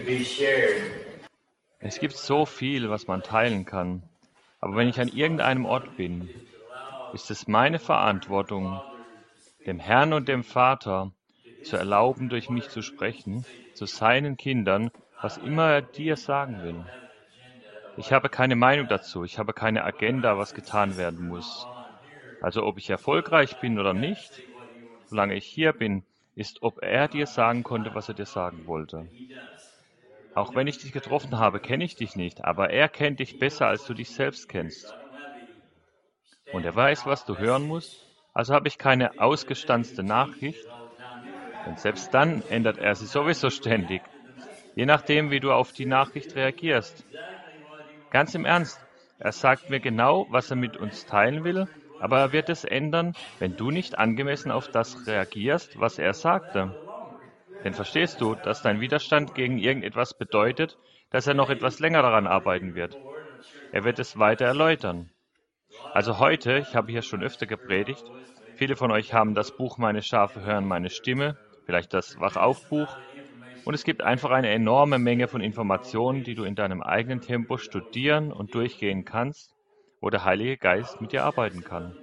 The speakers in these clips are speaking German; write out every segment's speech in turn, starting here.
be shared. Es gibt so viel, was man teilen kann. Aber wenn ich an irgendeinem Ort bin, ist es meine Verantwortung, dem Herrn und dem Vater zu erlauben, durch mich zu sprechen, zu seinen Kindern, was immer er dir sagen will. Ich habe keine Meinung dazu, ich habe keine Agenda, was getan werden muss. Also ob ich erfolgreich bin oder nicht, solange ich hier bin, ist, ob er dir sagen konnte, was er dir sagen wollte. Auch wenn ich dich getroffen habe, kenne ich dich nicht, aber er kennt dich besser, als du dich selbst kennst. Und er weiß, was du hören musst, also habe ich keine ausgestanzte Nachricht, denn selbst dann ändert er sie sowieso ständig, je nachdem, wie du auf die Nachricht reagierst. Ganz im Ernst, er sagt mir genau, was er mit uns teilen will, aber er wird es ändern, wenn du nicht angemessen auf das reagierst, was er sagte. Denn verstehst du, dass dein Widerstand gegen irgendetwas bedeutet, dass er noch etwas länger daran arbeiten wird? Er wird es weiter erläutern. Also heute, ich habe hier schon öfter gepredigt, viele von euch haben das Buch Meine Schafe hören meine Stimme, vielleicht das Wachaufbuch, und es gibt einfach eine enorme Menge von Informationen, die du in deinem eigenen Tempo studieren und durchgehen kannst, wo der Heilige Geist mit dir arbeiten kann.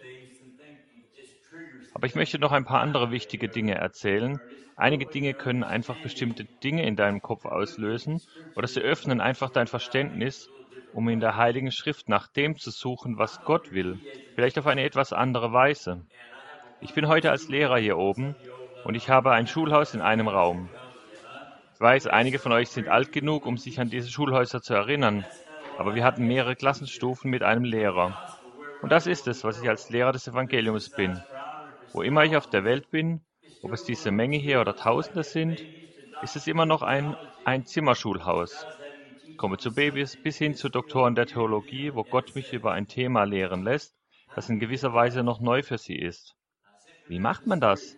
Aber ich möchte noch ein paar andere wichtige Dinge erzählen. Einige Dinge können einfach bestimmte Dinge in deinem Kopf auslösen oder sie öffnen einfach dein Verständnis, um in der Heiligen Schrift nach dem zu suchen, was Gott will, vielleicht auf eine etwas andere Weise. Ich bin heute als Lehrer hier oben und ich habe ein Schulhaus in einem Raum. Ich weiß, einige von euch sind alt genug, um sich an diese Schulhäuser zu erinnern, aber wir hatten mehrere Klassenstufen mit einem Lehrer. Und das ist es, was ich als Lehrer des Evangeliums bin. Wo immer ich auf der Welt bin, ob es diese Menge hier oder Tausende sind, ist es immer noch ein Zimmerschulhaus. Ich komme zu Babys bis hin zu Doktoren der Theologie, wo Gott mich über ein Thema lehren lässt, das in gewisser Weise noch neu für sie ist. Wie macht man das?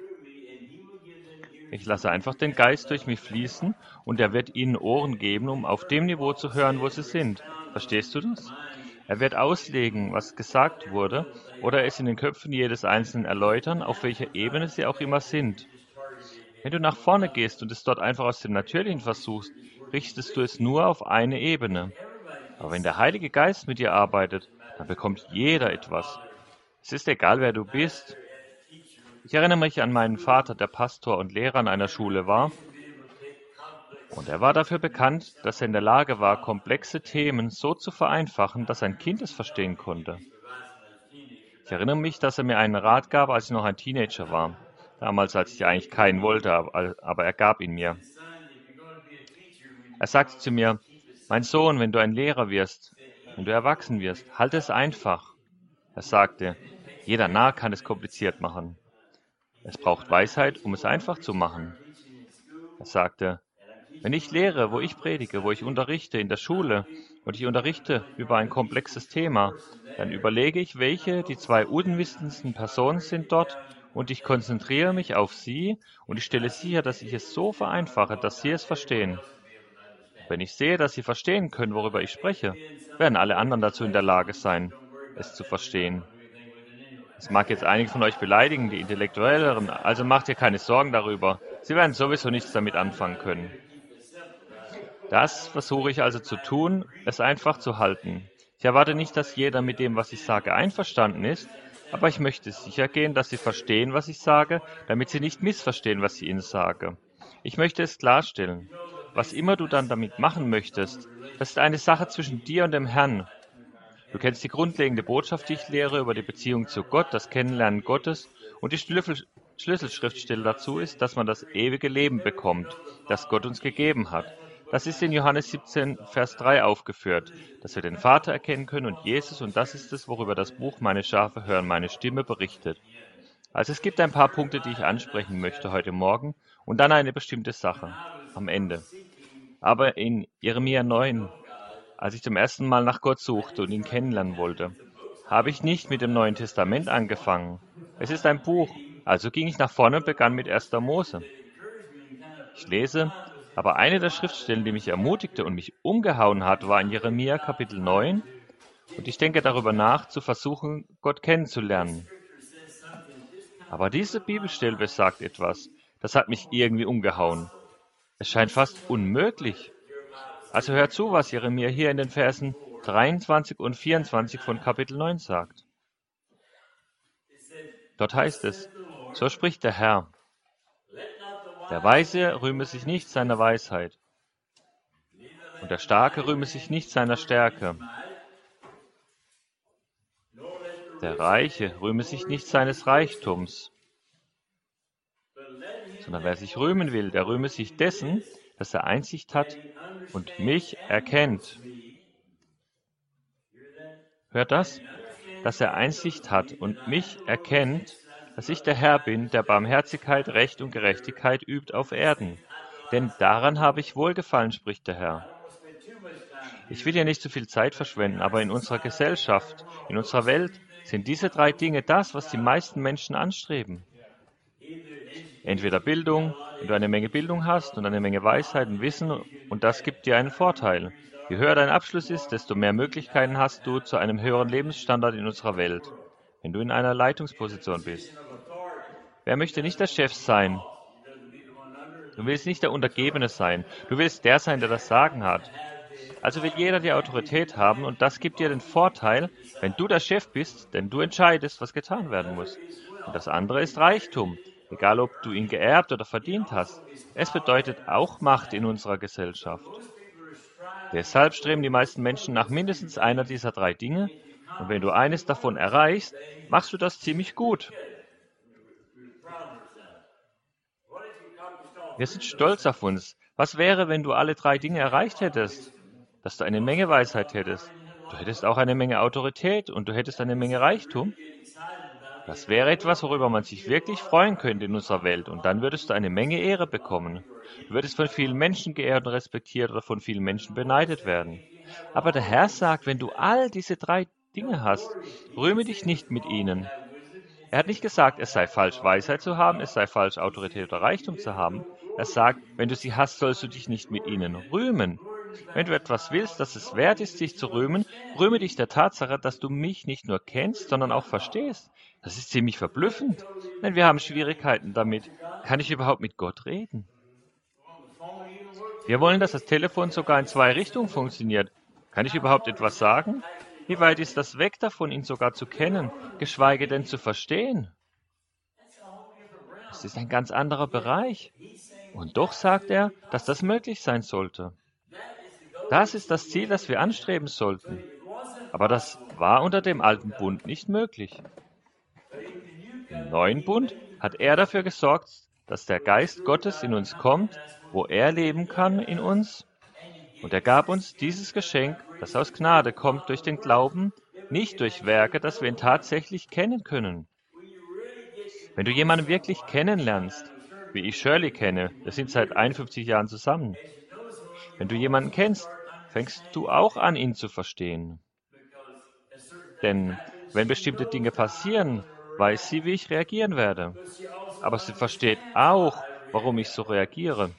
Ich lasse einfach den Geist durch mich fließen und er wird ihnen Ohren geben, um auf dem Niveau zu hören, wo sie sind. Verstehst du das? Er wird auslegen, was gesagt wurde, oder es in den Köpfen jedes Einzelnen erläutern, auf welcher Ebene sie auch immer sind. Wenn du nach vorne gehst und es dort einfach aus dem Natürlichen versuchst, richtest du es nur auf eine Ebene. Aber wenn der Heilige Geist mit dir arbeitet, dann bekommt jeder etwas. Es ist egal, wer du bist. Ich erinnere mich an meinen Vater, der Pastor und Lehrer an einer Schule war, und er war dafür bekannt, dass er in der Lage war, komplexe Themen so zu vereinfachen, dass ein Kind es verstehen konnte. Ich erinnere mich, dass er mir einen Rat gab, als ich noch ein Teenager war. Damals, als ich eigentlich keinen wollte, aber er gab ihn mir. Er sagte zu mir, mein Sohn, wenn du ein Lehrer wirst, wenn du erwachsen wirst, halte es einfach. Er sagte, jeder Narr kann es kompliziert machen. Es braucht Weisheit, um es einfach zu machen. Er sagte, wenn ich lehre, wo ich predige, wo ich unterrichte in der Schule und ich unterrichte über ein komplexes Thema, dann überlege ich, welche die zwei unwissendsten Personen sind dort und ich konzentriere mich auf sie und ich stelle sicher, dass ich es so vereinfache, dass sie es verstehen. Wenn ich sehe, dass sie verstehen können, worüber ich spreche, werden alle anderen dazu in der Lage sein, es zu verstehen. Es mag jetzt einige von euch beleidigen, die Intellektuelleren, also macht ihr keine Sorgen darüber. Sie werden sowieso nichts damit anfangen können. Das versuche ich also zu tun, es einfach zu halten. Ich erwarte nicht, dass jeder mit dem, was ich sage, einverstanden ist, aber ich möchte sichergehen, dass sie verstehen, was ich sage, damit sie nicht missverstehen, was ich ihnen sage. Ich möchte es klarstellen. Was immer du dann damit machen möchtest, das ist eine Sache zwischen dir und dem Herrn. Du kennst die grundlegende Botschaft, die ich lehre, über die Beziehung zu Gott, das Kennenlernen Gottes, und die Schlüsselschriftstelle dazu ist, dass man das ewige Leben bekommt, das Gott uns gegeben hat. Das ist in Johannes 17, Vers 3 aufgeführt, dass wir den Vater erkennen können und Jesus, und das ist es, worüber das Buch Meine Schafe hören meine Stimme berichtet. Also es gibt ein paar Punkte, die ich ansprechen möchte heute Morgen, und dann eine bestimmte Sache am Ende. Aber in Jeremia 9, als ich zum ersten Mal nach Gott suchte und ihn kennenlernen wollte, habe ich nicht mit dem Neuen Testament angefangen. Es ist ein Buch, also ging ich nach vorne und begann mit 1. Mose. Ich lese, aber eine der Schriftstellen, die mich ermutigte und mich umgehauen hat, war in Jeremia Kapitel 9, und ich denke darüber nach, zu versuchen, Gott kennenzulernen. Aber diese Bibelstelle besagt etwas, das hat mich irgendwie umgehauen. Es scheint fast unmöglich. Also hört zu, was Jeremia hier in den Versen 23 und 24 von Kapitel 9 sagt. Dort heißt es, so spricht der Herr, der Weise rühme sich nicht seiner Weisheit, und der Starke rühme sich nicht seiner Stärke. Der Reiche rühme sich nicht seines Reichtums, sondern wer sich rühmen will, der rühme sich dessen, dass er Einsicht hat und mich erkennt. Hört das? Dass er Einsicht hat und mich erkennt, dass ich der Herr bin, der Barmherzigkeit, Recht und Gerechtigkeit übt auf Erden. Denn daran habe ich Wohlgefallen, spricht der Herr. Ich will hier nicht zu viel Zeit verschwenden, aber in unserer Gesellschaft, in unserer Welt sind diese 3 Dinge das, was die meisten Menschen anstreben. Entweder Bildung, wenn du eine Menge Bildung hast und eine Menge Weisheit und Wissen, und das gibt dir einen Vorteil. Je höher dein Abschluss ist, desto mehr Möglichkeiten hast du zu einem höheren Lebensstandard in unserer Welt, wenn du in einer Leitungsposition bist. Wer möchte nicht der Chef sein? Du willst nicht der Untergebene sein. Du willst der sein, der das Sagen hat. Also will jeder die Autorität haben, und das gibt dir den Vorteil, wenn du der Chef bist, denn du entscheidest, was getan werden muss. Und das andere ist Reichtum, egal ob du ihn geerbt oder verdient hast. Es bedeutet auch Macht in unserer Gesellschaft. Deshalb streben die meisten Menschen nach mindestens einer dieser 3 Dinge, und wenn du eines davon erreichst, machst du das ziemlich gut. Wir sind stolz auf uns. Was wäre, wenn du alle 3 Dinge erreicht hättest? Dass du eine Menge Weisheit hättest. Du hättest auch eine Menge Autorität und du hättest eine Menge Reichtum. Das wäre etwas, worüber man sich wirklich freuen könnte in unserer Welt, und dann würdest du eine Menge Ehre bekommen. Du würdest von vielen Menschen geehrt und respektiert oder von vielen Menschen beneidet werden. Aber der Herr sagt, wenn du all diese 3 Dinge hast, rühme dich nicht mit ihnen. Er hat nicht gesagt, es sei falsch, Weisheit zu haben, es sei falsch, Autorität oder Reichtum zu haben. Er sagt, wenn du sie hast, sollst du dich nicht mit ihnen rühmen. Wenn du etwas willst, das es wert ist, sich zu rühmen, rühme dich der Tatsache, dass du mich nicht nur kennst, sondern auch verstehst. Das ist ziemlich verblüffend, denn wir haben Schwierigkeiten damit. Kann ich überhaupt mit Gott reden? Wir wollen, dass das Telefon sogar in 2 Richtungen funktioniert. Kann ich überhaupt etwas sagen? Wie weit ist das weg davon, ihn sogar zu kennen, geschweige denn zu verstehen? Es ist ein ganz anderer Bereich. Und doch sagt er, dass das möglich sein sollte. Das ist das Ziel, das wir anstreben sollten. Aber das war unter dem alten Bund nicht möglich. Im neuen Bund hat er dafür gesorgt, dass der Geist Gottes in uns kommt, wo er leben kann in uns. Und er gab uns dieses Geschenk, das aus Gnade kommt durch den Glauben, nicht durch Werke, dass wir ihn tatsächlich kennen können. Wenn du jemanden wirklich kennenlernst, wie ich Shirley kenne, wir sind seit 51 Jahren zusammen. Wenn du jemanden kennst, fängst du auch an, ihn zu verstehen. Denn wenn bestimmte Dinge passieren, weiß sie, wie ich reagieren werde. Aber sie versteht auch, warum ich so reagiere.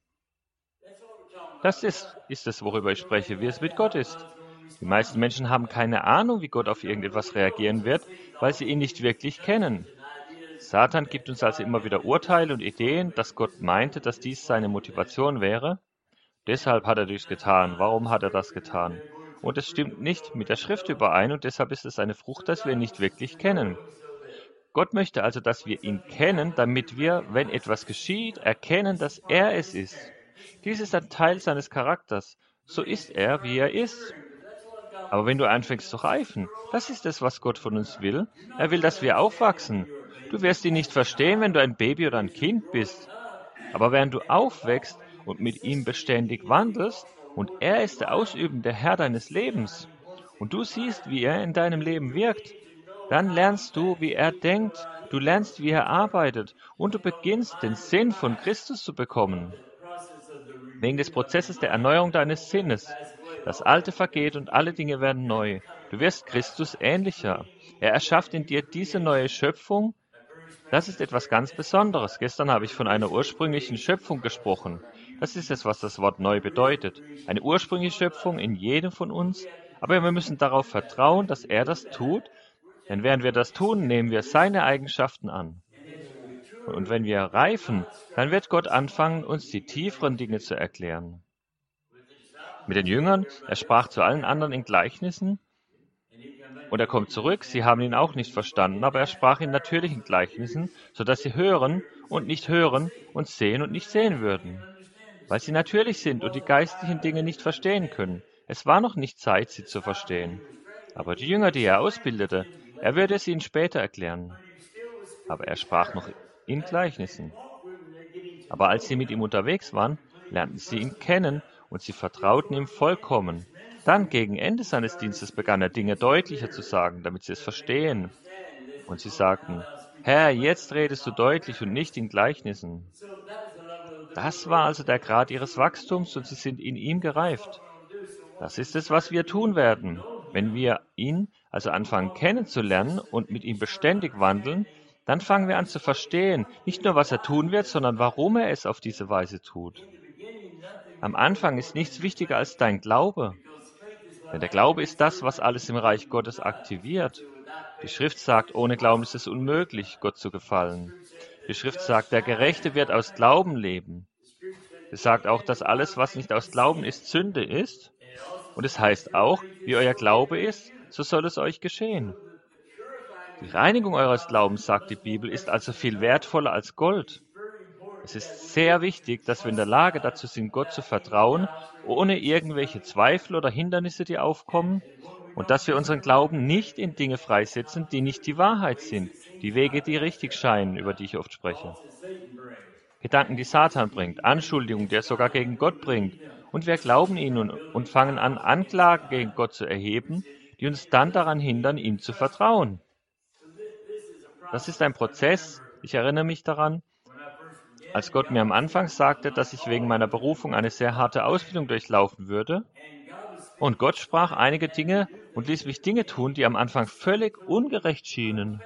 Das ist es, worüber ich spreche, wie es mit Gott ist. Die meisten Menschen haben keine Ahnung, wie Gott auf irgendetwas reagieren wird, weil sie ihn nicht wirklich kennen. Satan gibt uns also immer wieder Urteile und Ideen, dass Gott meinte, dass dies seine Motivation wäre. Deshalb hat er dies getan. Warum hat er das getan? Und es stimmt nicht mit der Schrift überein, und deshalb ist es eine Frucht, dass wir ihn nicht wirklich kennen. Gott möchte also, dass wir ihn kennen, damit wir, wenn etwas geschieht, erkennen, dass er es ist. Dies ist ein Teil seines Charakters. So ist er, wie er ist. Aber wenn du anfängst zu reifen, das ist es, was Gott von uns will. Er will, dass wir aufwachsen. Du wirst ihn nicht verstehen, wenn du ein Baby oder ein Kind bist. Aber während du aufwächst und mit ihm beständig wandelst, und er ist der ausübende Herr deines Lebens, und du siehst, wie er in deinem Leben wirkt, dann lernst du, wie er denkt, du lernst, wie er arbeitet, und du beginnst, den Sinn von Christus zu bekommen. Wegen des Prozesses der Erneuerung deines Sinnes. Das Alte vergeht und alle Dinge werden neu. Du wirst Christus ähnlicher. Er erschafft in dir diese neue Schöpfung. Das ist etwas ganz Besonderes. Gestern habe ich von einer ursprünglichen Schöpfung gesprochen. Das ist es, was das Wort neu bedeutet. Eine ursprüngliche Schöpfung in jedem von uns. Aber wir müssen darauf vertrauen, dass er das tut, denn während wir das tun, nehmen wir seine Eigenschaften an. Und wenn wir reifen, dann wird Gott anfangen, uns die tieferen Dinge zu erklären. Mit den Jüngern, er sprach zu allen anderen in Gleichnissen und er kommt zurück, sie haben ihn auch nicht verstanden, aber er sprach in natürlichen Gleichnissen, sodass sie hören und nicht hören und sehen und nicht sehen würden, weil sie natürlich sind und die geistlichen Dinge nicht verstehen können. Es war noch nicht Zeit, sie zu verstehen. Aber die Jünger, die er ausbildete, er würde es ihnen später erklären. Aber er sprach noch in Gleichnissen. Aber als sie mit ihm unterwegs waren, lernten sie ihn kennen und sie vertrauten ihm vollkommen. Dann, gegen Ende seines Dienstes, begann er Dinge deutlicher zu sagen, damit sie es verstehen. Und sie sagten, Herr, jetzt redest du deutlich und nicht in Gleichnissen. Das war also der Grad ihres Wachstums und sie sind in ihm gereift. Das ist es, was wir tun werden. Wenn wir ihn also anfangen kennenzulernen und mit ihm beständig wandeln, dann fangen wir an zu verstehen, nicht nur was er tun wird, sondern warum er es auf diese Weise tut. Am Anfang ist nichts wichtiger als dein Glaube. Denn der Glaube ist das, was alles im Reich Gottes aktiviert. Die Schrift sagt, ohne Glauben ist es unmöglich, Gott zu gefallen. Die Schrift sagt, der Gerechte wird aus Glauben leben. Sie sagt auch, dass alles, was nicht aus Glauben ist, Sünde ist. Und es heißt auch, wie euer Glaube ist, so soll es euch geschehen. Die Reinigung eures Glaubens, sagt die Bibel, ist also viel wertvoller als Gold. Es ist sehr wichtig, dass wir in der Lage dazu sind, Gott zu vertrauen, ohne irgendwelche Zweifel oder Hindernisse, die aufkommen, und dass wir unseren Glauben nicht in Dinge freisetzen, die nicht die Wahrheit sind, die Wege, die richtig scheinen, über die ich oft spreche. Gedanken, die Satan bringt, Anschuldigungen, die er sogar gegen Gott bringt. Und wir glauben ihnen und fangen an, Anklagen gegen Gott zu erheben, die uns dann daran hindern, ihm zu vertrauen. Das ist ein Prozess. Ich erinnere mich daran, als Gott mir am Anfang sagte, dass ich wegen meiner Berufung eine sehr harte Ausbildung durchlaufen würde. Und Gott sprach einige Dinge und ließ mich Dinge tun, die am Anfang völlig ungerecht schienen.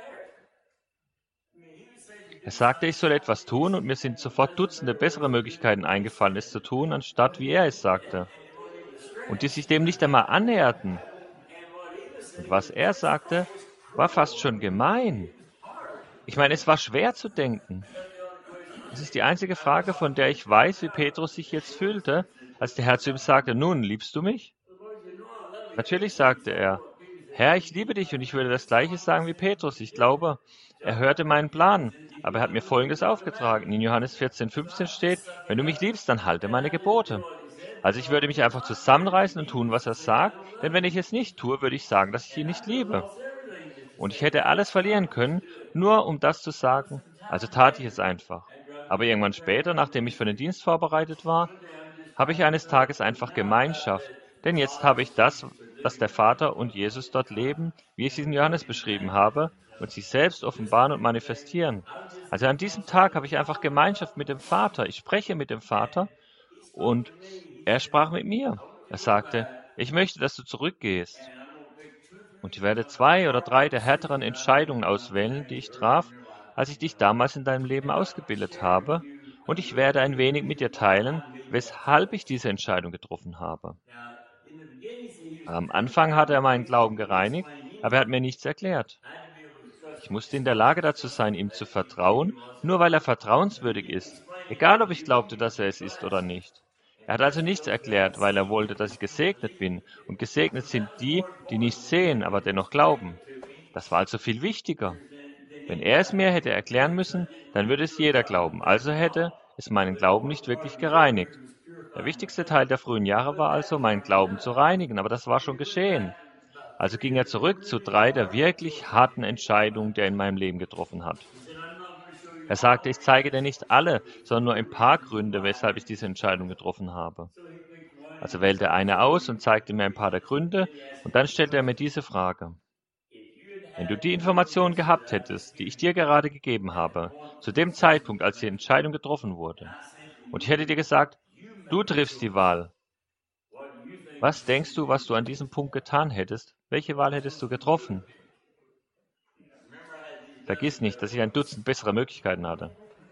Er sagte, ich soll etwas tun, und mir sind sofort Dutzende bessere Möglichkeiten eingefallen, es zu tun, anstatt wie er es sagte. Und die sich dem nicht einmal annäherten. Und was er sagte, war fast schon gemein. Ich meine, es war schwer zu denken. Es ist die einzige Frage, von der ich weiß, wie Petrus sich jetzt fühlte, als der Herr zu ihm sagte, nun, liebst du mich? Natürlich sagte er, Herr, ich liebe dich, und ich würde das Gleiche sagen wie Petrus. Ich glaube, er hörte meinen Plan, aber er hat mir Folgendes aufgetragen. In Johannes 14,15 steht, wenn du mich liebst, dann halte meine Gebote. Also ich würde mich einfach zusammenreißen und tun, was er sagt, denn wenn ich es nicht tue, würde ich sagen, dass ich ihn nicht liebe. Und ich hätte alles verlieren können, nur um das zu sagen, also tat ich es einfach. Aber irgendwann später, nachdem ich für den Dienst vorbereitet war, habe ich eines Tages einfach Gemeinschaft, denn jetzt habe ich das, dass der Vater und Jesus dort leben, wie ich es in Johannes beschrieben habe, und sich selbst offenbaren und manifestieren. Also an diesem Tag habe ich einfach Gemeinschaft mit dem Vater. Ich spreche mit dem Vater und er sprach mit mir. Er sagte, ich möchte, dass du zurückgehst. Und ich werde 2 oder 3 der härteren Entscheidungen auswählen, die ich traf, als ich dich damals in deinem Leben ausgebildet habe. Und ich werde ein wenig mit dir teilen, weshalb ich diese Entscheidung getroffen habe. Am Anfang hatte er meinen Glauben gereinigt, aber er hat mir nichts erklärt. Ich musste in der Lage dazu sein, ihm zu vertrauen, nur weil er vertrauenswürdig ist, egal ob ich glaubte, dass er es ist oder nicht. Er hat also nichts erklärt, weil er wollte, dass ich gesegnet bin, und gesegnet sind die, die nicht sehen, aber dennoch glauben. Das war also viel wichtiger. Wenn er es mir hätte erklären müssen, dann würde es jeder glauben, also hätte es meinen Glauben nicht wirklich gereinigt. Der wichtigste Teil der frühen Jahre war also, meinen Glauben zu reinigen, aber das war schon geschehen. Also ging er zurück zu 3 der wirklich harten Entscheidungen, die er in meinem Leben getroffen hat. Er sagte, ich zeige dir nicht alle, sondern nur ein paar Gründe, weshalb ich diese Entscheidung getroffen habe. Also wählte er eine aus und zeigte mir ein paar der Gründe, und dann stellte er mir diese Frage. Wenn du die Informationen gehabt hättest, die ich dir gerade gegeben habe, zu dem Zeitpunkt, als die Entscheidung getroffen wurde, und ich hätte dir gesagt, du triffst die Wahl, was denkst du, was du an diesem Punkt getan hättest? Welche Wahl hättest du getroffen? Vergiss nicht, dass ich ein Dutzend bessere Möglichkeiten hatte.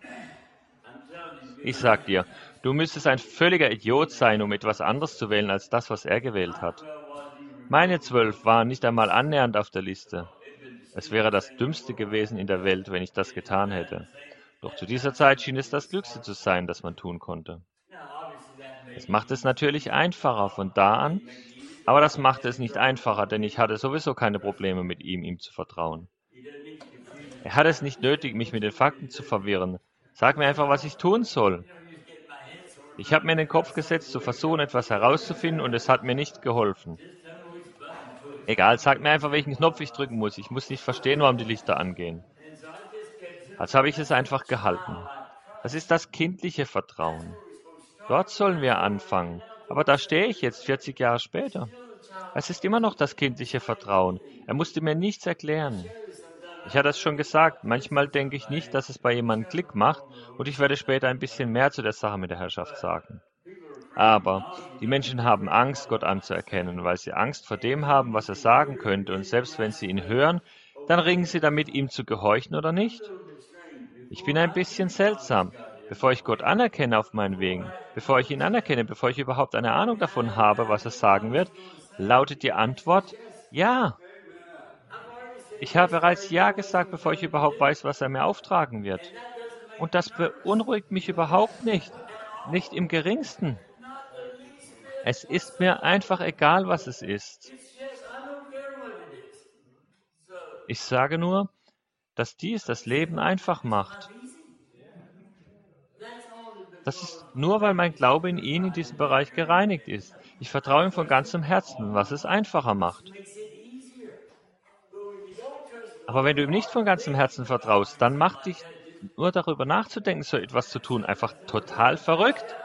Ich sag dir, du müsstest ein völliger Idiot sein, um etwas anderes zu wählen als das, was er gewählt hat. Meine 12 waren nicht einmal annähernd auf der Liste. Es wäre das Dümmste gewesen in der Welt, wenn ich das getan hätte. Doch zu dieser Zeit schien es das Klügste zu sein, das man tun konnte. Es macht es natürlich einfacher von da an, aber das machte es nicht einfacher, denn ich hatte sowieso keine Probleme mit ihm zu vertrauen. Er hat es nicht nötig, mich mit den Fakten zu verwirren. Sag mir einfach, was ich tun soll. Ich habe mir in den Kopf gesetzt, zu versuchen, etwas herauszufinden, und es hat mir nicht geholfen. Egal, sag mir einfach, welchen Knopf ich drücken muss. Ich muss nicht verstehen, warum die Lichter angehen. Also habe ich es einfach gehalten. Das ist das kindliche Vertrauen. Dort sollen wir anfangen. Aber da stehe ich jetzt, 40 Jahre später. Es ist immer noch das kindliche Vertrauen. Er musste mir nichts erklären. Ich hatte es schon gesagt, manchmal denke ich nicht, dass es bei jemandem Klick macht, und ich werde später ein bisschen mehr zu der Sache mit der Herrschaft sagen. Aber die Menschen haben Angst, Gott anzuerkennen, weil sie Angst vor dem haben, was er sagen könnte, und selbst wenn sie ihn hören, dann ringen sie damit, ihm zu gehorchen oder nicht. Ich bin ein bisschen seltsam. Bevor ich Gott anerkenne auf meinen Wegen, bevor ich ihn anerkenne, bevor ich überhaupt eine Ahnung davon habe, was er sagen wird, lautet die Antwort ja. Ich habe bereits ja gesagt, bevor ich überhaupt weiß, was er mir auftragen wird. Und das beunruhigt mich überhaupt nicht. Nicht im geringsten. Es ist mir einfach egal, was es ist. Ich sage nur, dass dies das Leben einfach macht. Das ist nur, weil mein Glaube in ihn in diesem Bereich gereinigt ist. Ich vertraue ihm von ganzem Herzen, was es einfacher macht. Aber wenn du ihm nicht von ganzem Herzen vertraust, dann macht dich nur darüber nachzudenken, so etwas zu tun, einfach total verrückt.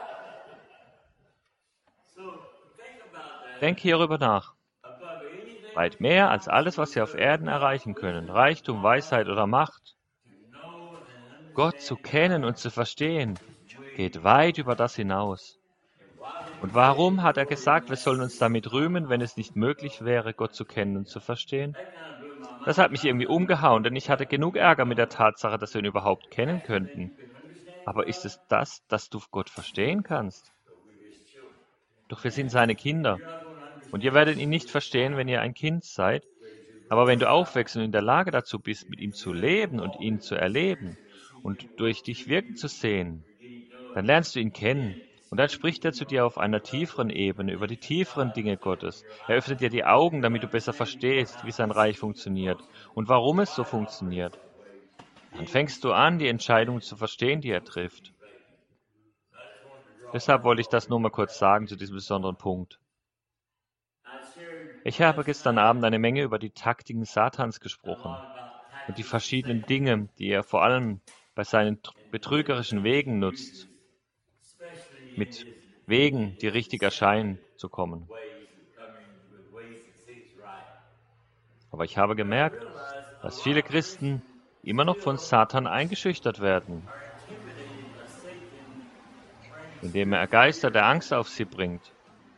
Denk hierüber nach. Weit mehr als alles, was wir auf Erden erreichen können, Reichtum, Weisheit oder Macht. Gott zu kennen und zu verstehen, geht weit über das hinaus. Und warum hat er gesagt, wir sollen uns damit rühmen, wenn es nicht möglich wäre, Gott zu kennen und zu verstehen? Das hat mich irgendwie umgehauen, denn ich hatte genug Ärger mit der Tatsache, dass wir ihn überhaupt kennen könnten. Aber ist es das, dass du Gott verstehen kannst? Doch wir sind seine Kinder. Und ihr werdet ihn nicht verstehen, wenn ihr ein Kind seid. Aber wenn du aufwächst und in der Lage dazu bist, mit ihm zu leben und ihn zu erleben und durch dich wirken zu sehen, dann lernst du ihn kennen. Und dann spricht er zu dir auf einer tieferen Ebene über die tieferen Dinge Gottes. Er öffnet dir die Augen, damit du besser verstehst, wie sein Reich funktioniert und warum es so funktioniert. Dann fängst du an, die Entscheidungen zu verstehen, die er trifft. Deshalb wollte ich das nur mal kurz sagen zu diesem besonderen Punkt. Ich habe gestern Abend eine Menge über die Taktiken Satans gesprochen und die verschiedenen Dinge, die er vor allem bei seinen betrügerischen Wegen nutzt, mit Wegen, die richtig erscheinen, zu kommen. Aber ich habe gemerkt, dass viele Christen immer noch von Satan eingeschüchtert werden, indem er Geister der Angst auf sie bringt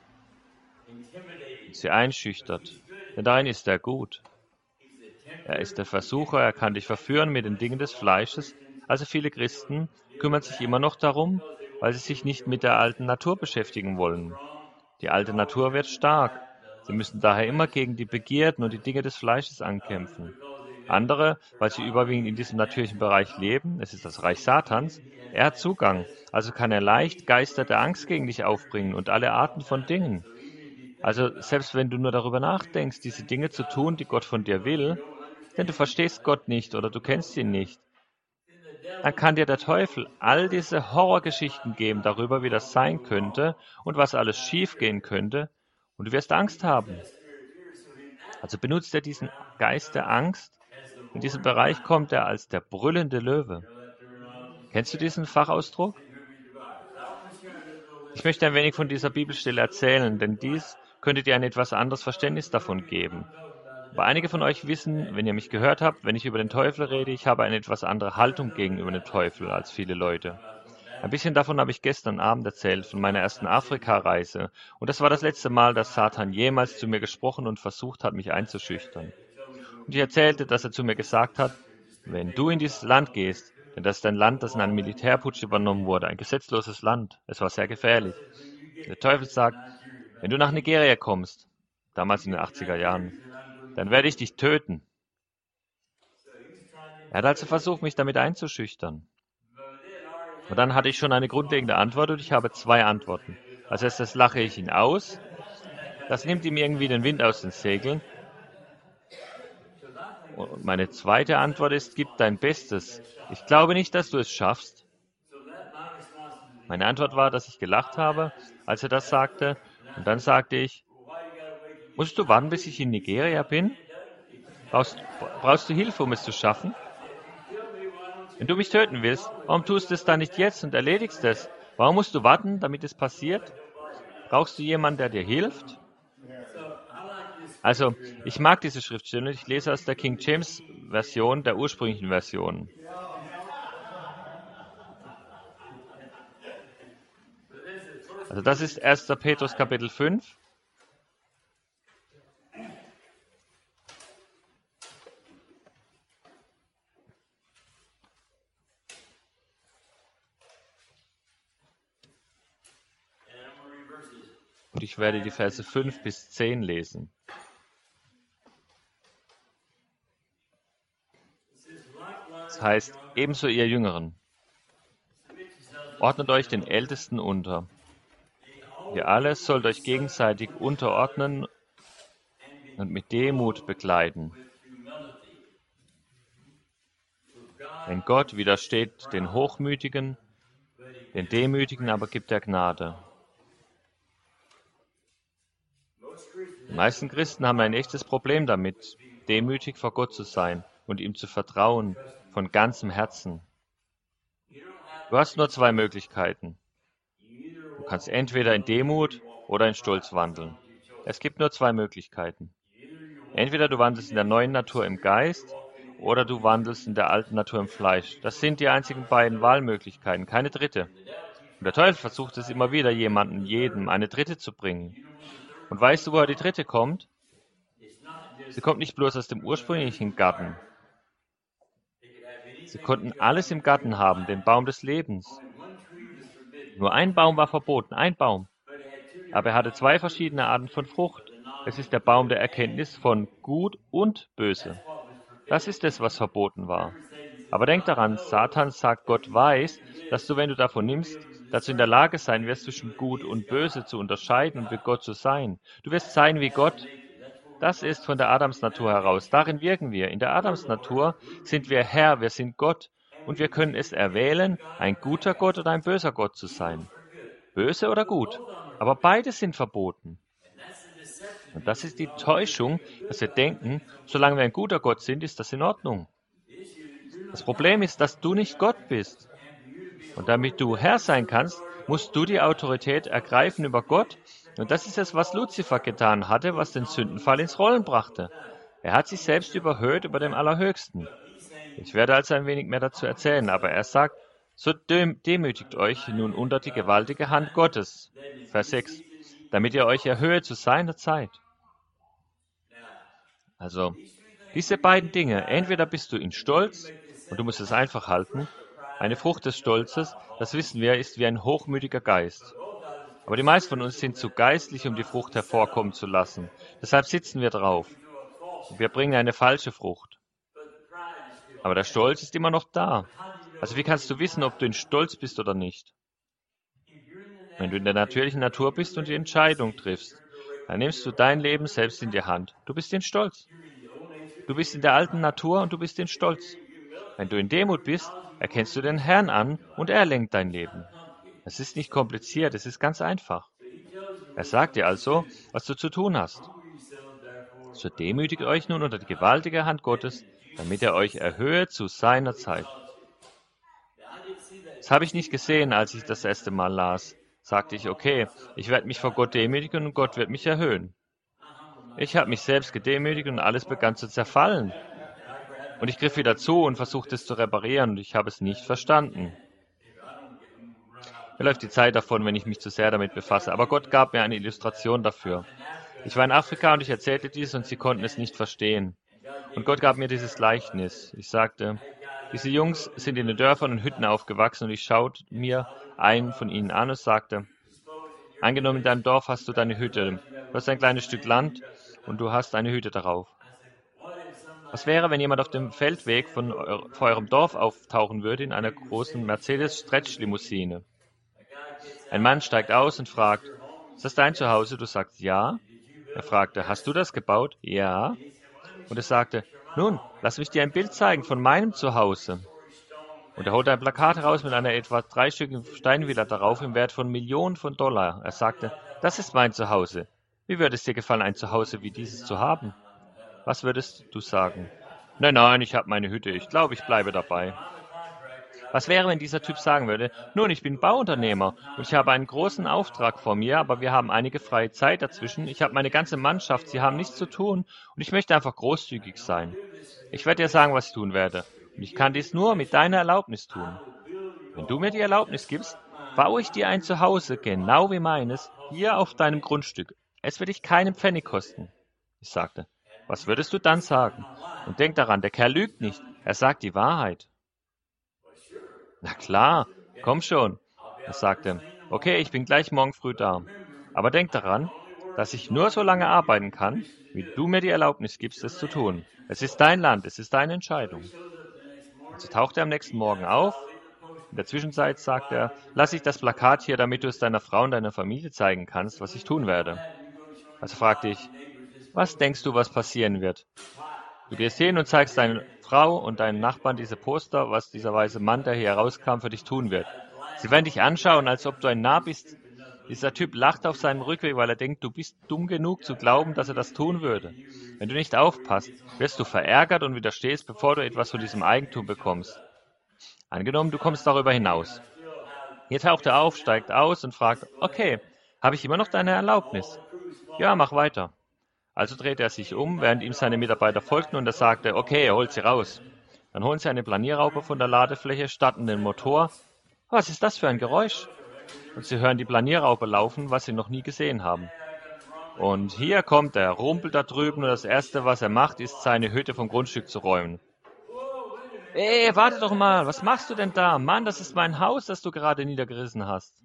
und sie einschüchtert. Denn darin ist er gut. Er ist der Versucher, er kann dich verführen mit den Dingen des Fleisches. Also viele Christen kümmern sich immer noch darum, weil sie sich nicht mit der alten Natur beschäftigen wollen. Die alte Natur wird stark. Sie müssen daher immer gegen die Begierden und die Dinge des Fleisches ankämpfen. Andere, weil sie überwiegend in diesem natürlichen Bereich leben, es ist das Reich Satans, er hat Zugang, also kann er leicht Geister der Angst gegen dich aufbringen und alle Arten von Dingen. Also selbst wenn du nur darüber nachdenkst, diese Dinge zu tun, die Gott von dir will, denn du verstehst Gott nicht oder du kennst ihn nicht, dann kann dir der Teufel all diese Horrorgeschichten geben darüber, wie das sein könnte und was alles schiefgehen könnte, und du wirst Angst haben. Also benutzt er diesen Geist der Angst. In diesem Bereich kommt er als der brüllende Löwe. Kennst du diesen Fachausdruck? Ich möchte ein wenig von dieser Bibelstelle erzählen, denn dies könnte dir ein etwas anderes Verständnis davon geben. Aber einige von euch wissen, wenn ihr mich gehört habt, wenn ich über den Teufel rede, ich habe eine etwas andere Haltung gegenüber dem Teufel als viele Leute. Ein bisschen davon habe ich gestern Abend erzählt, von meiner ersten Afrika-Reise. Und das war das letzte Mal, dass Satan jemals zu mir gesprochen und versucht hat, mich einzuschüchtern. Und ich erzählte, dass er zu mir gesagt hat, wenn du in dieses Land gehst, denn das ist ein Land, das in einem Militärputsch übernommen wurde, ein gesetzloses Land, es war sehr gefährlich. Der Teufel sagt, wenn du nach Nigeria kommst, damals in den 80er Jahren, dann werde ich dich töten. Er hat also versucht, mich damit einzuschüchtern. Und dann hatte ich schon eine grundlegende Antwort und ich habe zwei Antworten. Als erstes lache ich ihn aus. Das nimmt ihm irgendwie den Wind aus den Segeln. Und meine zweite Antwort ist, gib dein Bestes. Ich glaube nicht, dass du es schaffst. Meine Antwort war, dass ich gelacht habe, als er das sagte. Und dann sagte ich, musst du warten, bis ich in Nigeria bin? Brauchst du Hilfe, um es zu schaffen? Wenn du mich töten willst, warum tust du es dann nicht jetzt und erledigst es? Warum musst du warten, damit es passiert? Brauchst du jemanden, der dir hilft? Also, ich mag diese Schriftstelle. Ich lese aus der King James Version, der ursprünglichen Version. Also das ist 1. Petrus Kapitel 5. Und ich werde die Verse 5 bis 10 lesen. Das heißt, ebenso ihr Jüngeren, ordnet euch den Ältesten unter. Ihr alle sollt euch gegenseitig unterordnen und mit Demut begleiten. Denn Gott widersteht den Hochmütigen, den Demütigen aber gibt er Gnade. Die meisten Christen haben ein echtes Problem damit, demütig vor Gott zu sein und ihm zu vertrauen von ganzem Herzen. Du hast nur zwei Möglichkeiten. Du kannst entweder in Demut oder in Stolz wandeln. Es gibt nur zwei Möglichkeiten. Entweder du wandelst in der neuen Natur im Geist oder du wandelst in der alten Natur im Fleisch. Das sind die einzigen beiden Wahlmöglichkeiten, keine dritte. Und der Teufel versucht es immer wieder, jedem eine dritte zu bringen. Und weißt du, woher die dritte kommt? Sie kommt nicht bloß aus dem ursprünglichen Garten. Sie konnten alles im Garten haben, den Baum des Lebens. Nur ein Baum war verboten, ein Baum. Aber er hatte zwei verschiedene Arten von Frucht. Es ist der Baum der Erkenntnis von Gut und Böse. Das ist es, was verboten war. Aber denk daran, Satan sagt, Gott weiß, dass du, wenn du davon nimmst, dazu in der Lage sein wirst, zwischen Gut und Böse zu unterscheiden und wie Gott zu sein. Du wirst sein wie Gott. Das ist von der Adamsnatur heraus. Darin wirken wir. In der Adamsnatur sind wir Herr, wir sind Gott. Und wir können es erwählen, ein guter Gott oder ein böser Gott zu sein. Böse oder gut. Aber beides sind verboten. Und das ist die Täuschung, dass wir denken, solange wir ein guter Gott sind, ist das in Ordnung. Das Problem ist, dass du nicht Gott bist. Und damit du Herr sein kannst, musst du die Autorität ergreifen über Gott. Und das ist es, was Luzifer getan hatte, was den Sündenfall ins Rollen brachte. Er hat sich selbst überhöht über dem Allerhöchsten. Ich werde also ein wenig mehr dazu erzählen, aber er sagt, so demütigt euch nun unter die gewaltige Hand Gottes. Vers 6. Damit ihr euch erhöhe zu seiner Zeit. Also, diese beiden Dinge, entweder bist du in Stolz, und du musst es einfach halten, eine Frucht des Stolzes, das wissen wir, ist wie ein hochmütiger Geist. Aber die meisten von uns sind zu geistlich, um die Frucht hervorkommen zu lassen. Deshalb sitzen wir drauf. Und wir bringen eine falsche Frucht. Aber der Stolz ist immer noch da. Also wie kannst du wissen, ob du in Stolz bist oder nicht? Wenn du in der natürlichen Natur bist und die Entscheidung triffst, dann nimmst du dein Leben selbst in die Hand. Du bist in Stolz. Du bist in der alten Natur und du bist in Stolz. Wenn du in Demut bist, erkennst du den Herrn an und er lenkt dein Leben. Es ist nicht kompliziert, es ist ganz einfach. Er sagt dir also, was du zu tun hast. So demütigt euch nun unter die gewaltige Hand Gottes, damit er euch erhöhe zu seiner Zeit. Das habe ich nicht gesehen, als ich das erste Mal las. Sagte ich, okay, ich werde mich vor Gott demütigen und Gott wird mich erhöhen. Ich habe mich selbst gedemütigt und alles begann zu zerfallen. Und ich griff wieder zu und versuchte es zu reparieren und ich habe es nicht verstanden. Mir läuft die Zeit davon, wenn ich mich zu sehr damit befasse, aber Gott gab mir eine Illustration dafür. Ich war in Afrika und ich erzählte dies und sie konnten es nicht verstehen. Und Gott gab mir dieses Gleichnis. Ich sagte, diese Jungs sind in den Dörfern und Hütten aufgewachsen und ich schaute mir einen von ihnen an und sagte, angenommen in deinem Dorf hast du deine Hütte. Du hast ein kleines Stück Land und du hast eine Hütte darauf. Was wäre, wenn jemand auf dem Feldweg vor eurem Dorf auftauchen würde in einer großen Mercedes-Stretch-Limousine? Ein Mann steigt aus und fragt, ist das dein Zuhause? Du sagst ja. Er fragte, hast du das gebaut? Ja. Und er sagte, nun, lass mich dir ein Bild zeigen von meinem Zuhause. Und er holte ein Plakat heraus mit einer etwa dreistöckigen Steinvilla darauf im Wert von Millionen von Dollar. Er sagte, das ist mein Zuhause. Wie würde es dir gefallen, ein Zuhause wie dieses zu haben? Was würdest du sagen? Nein, nein, ich habe meine Hütte. Ich glaube, ich bleibe dabei. Was wäre, wenn dieser Typ sagen würde, nun, ich bin Bauunternehmer und ich habe einen großen Auftrag vor mir, aber wir haben einige freie Zeit dazwischen. Ich habe meine ganze Mannschaft, sie haben nichts zu tun und ich möchte einfach großzügig sein. Ich werde dir sagen, was ich tun werde. Und ich kann dies nur mit deiner Erlaubnis tun. Wenn du mir die Erlaubnis gibst, baue ich dir ein Zuhause, genau wie meines, hier auf deinem Grundstück. Es wird dich keinen Pfennig kosten. Ich sagte, was würdest du dann sagen? Und denk daran, der Kerl lügt nicht, er sagt die Wahrheit. Na klar, komm schon. Er sagte, okay, ich bin gleich morgen früh da. Aber denk daran, dass ich nur so lange arbeiten kann, wie du mir die Erlaubnis gibst, es zu tun. Es ist dein Land, es ist deine Entscheidung. Also tauchte er am nächsten Morgen auf. In der Zwischenzeit sagte er, lass ich das Plakat hier, damit du es deiner Frau und deiner Familie zeigen kannst, was ich tun werde. Also fragte ich, was denkst du, was passieren wird? Du gehst hin und zeigst deiner Frau und deinen Nachbarn diese Poster, was dieser weise Mann, der hier herauskam, für dich tun wird. Sie werden dich anschauen, als ob du ein Narr bist. Dieser Typ lacht auf seinem Rückweg, weil er denkt, du bist dumm genug zu glauben, dass er das tun würde. Wenn du nicht aufpasst, wirst du verärgert und widerstehst, bevor du etwas von diesem Eigentum bekommst. Angenommen, du kommst darüber hinaus. Hier taucht er auf, steigt aus und fragt, okay, habe ich immer noch deine Erlaubnis? Ja, mach weiter. Also drehte er sich um, während ihm seine Mitarbeiter folgten, und er sagte, okay, er holt sie raus. Dann holen sie eine Planierraupe von der Ladefläche, starten den Motor. Was ist das für ein Geräusch? Und sie hören die Planierraupe laufen, was sie noch nie gesehen haben. Und hier kommt er, rumpelt da drüben, und das Erste, was er macht, ist, seine Hütte vom Grundstück zu räumen. Warte doch mal, was machst du denn da? Mann, das ist mein Haus, das du gerade niedergerissen hast.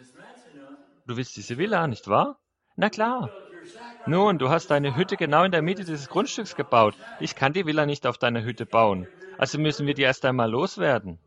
Du willst diese Villa, nicht wahr? Na klar. Nun, du hast deine Hütte genau in der Mitte dieses Grundstücks gebaut. Ich kann die Villa nicht auf deiner Hütte bauen. Also müssen wir die erst einmal loswerden.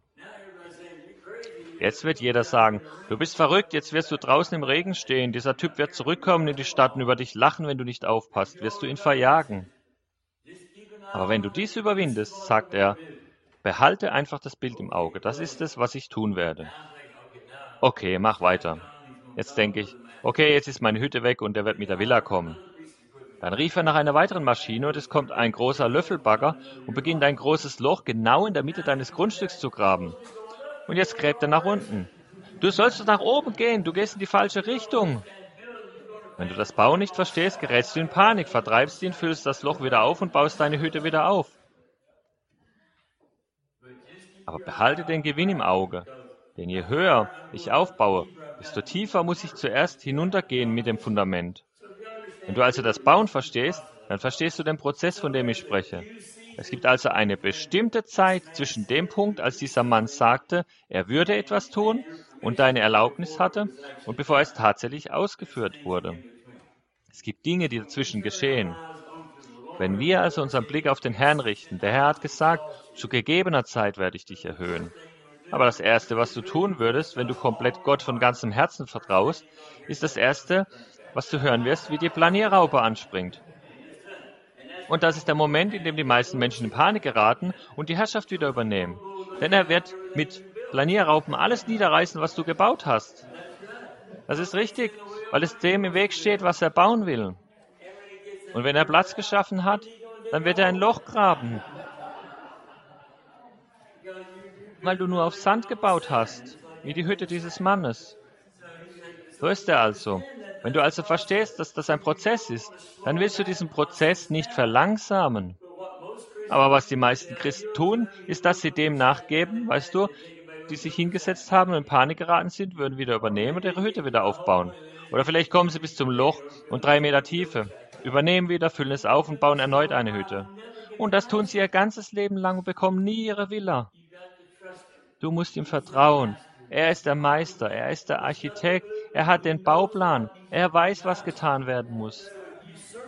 Jetzt wird jeder sagen, du bist verrückt, jetzt wirst du draußen im Regen stehen. Dieser Typ wird zurückkommen in die Stadt und über dich lachen, wenn du nicht aufpasst. Wirst du ihn verjagen. Aber wenn du dies überwindest, sagt er, behalte einfach das Bild im Auge. Das ist es, was ich tun werde. Okay, mach weiter. Jetzt denke ich, okay, jetzt ist meine Hütte weg und er wird mit der Villa kommen. Dann rief er nach einer weiteren Maschine und es kommt ein großer Löffelbagger und beginnt ein großes Loch genau in der Mitte deines Grundstücks zu graben. Und jetzt gräbt er nach unten. Du sollst nach oben gehen, du gehst in die falsche Richtung. Wenn du das Bauen nicht verstehst, gerätst du in Panik, vertreibst ihn, füllst das Loch wieder auf und baust deine Hütte wieder auf. Aber behalte den Gewinn im Auge, denn je höher ich aufbaue, desto tiefer muss ich zuerst hinuntergehen mit dem Fundament. Wenn du also das Bauen verstehst, dann verstehst du den Prozess, von dem ich spreche. Es gibt also eine bestimmte Zeit zwischen dem Punkt, als dieser Mann sagte, er würde etwas tun und deine Erlaubnis hatte, und bevor es tatsächlich ausgeführt wurde. Es gibt Dinge, die dazwischen geschehen. Wenn wir also unseren Blick auf den Herrn richten, der Herr hat gesagt, zu gegebener Zeit werde ich dich erhöhen. Aber das Erste, was du tun würdest, wenn du komplett Gott von ganzem Herzen vertraust, ist das Erste, was du hören wirst, wie die Planierraupe anspringt. Und das ist der Moment, in dem die meisten Menschen in Panik geraten und die Herrschaft wieder übernehmen. Denn er wird mit Planierraupen alles niederreißen, was du gebaut hast. Das ist richtig, weil es dem im Weg steht, was er bauen will. Und wenn er Platz geschaffen hat, dann wird er ein Loch graben, weil du nur auf Sand gebaut hast, wie die Hütte dieses Mannes. So ist er also. Wenn du also verstehst, dass das ein Prozess ist, dann willst du diesen Prozess nicht verlangsamen. Aber was die meisten Christen tun, ist, dass sie dem nachgeben, weißt du, die sich hingesetzt haben und in Panik geraten sind, würden wieder übernehmen und ihre Hütte wieder aufbauen. Oder vielleicht kommen sie bis zum Loch und 3 Meter Tiefe, übernehmen wieder, füllen es auf und bauen erneut eine Hütte. Und das tun sie ihr ganzes Leben lang und bekommen nie ihre Villa. Du musst ihm vertrauen. Er ist der Meister, er ist der Architekt, er hat den Bauplan, er weiß, was getan werden muss.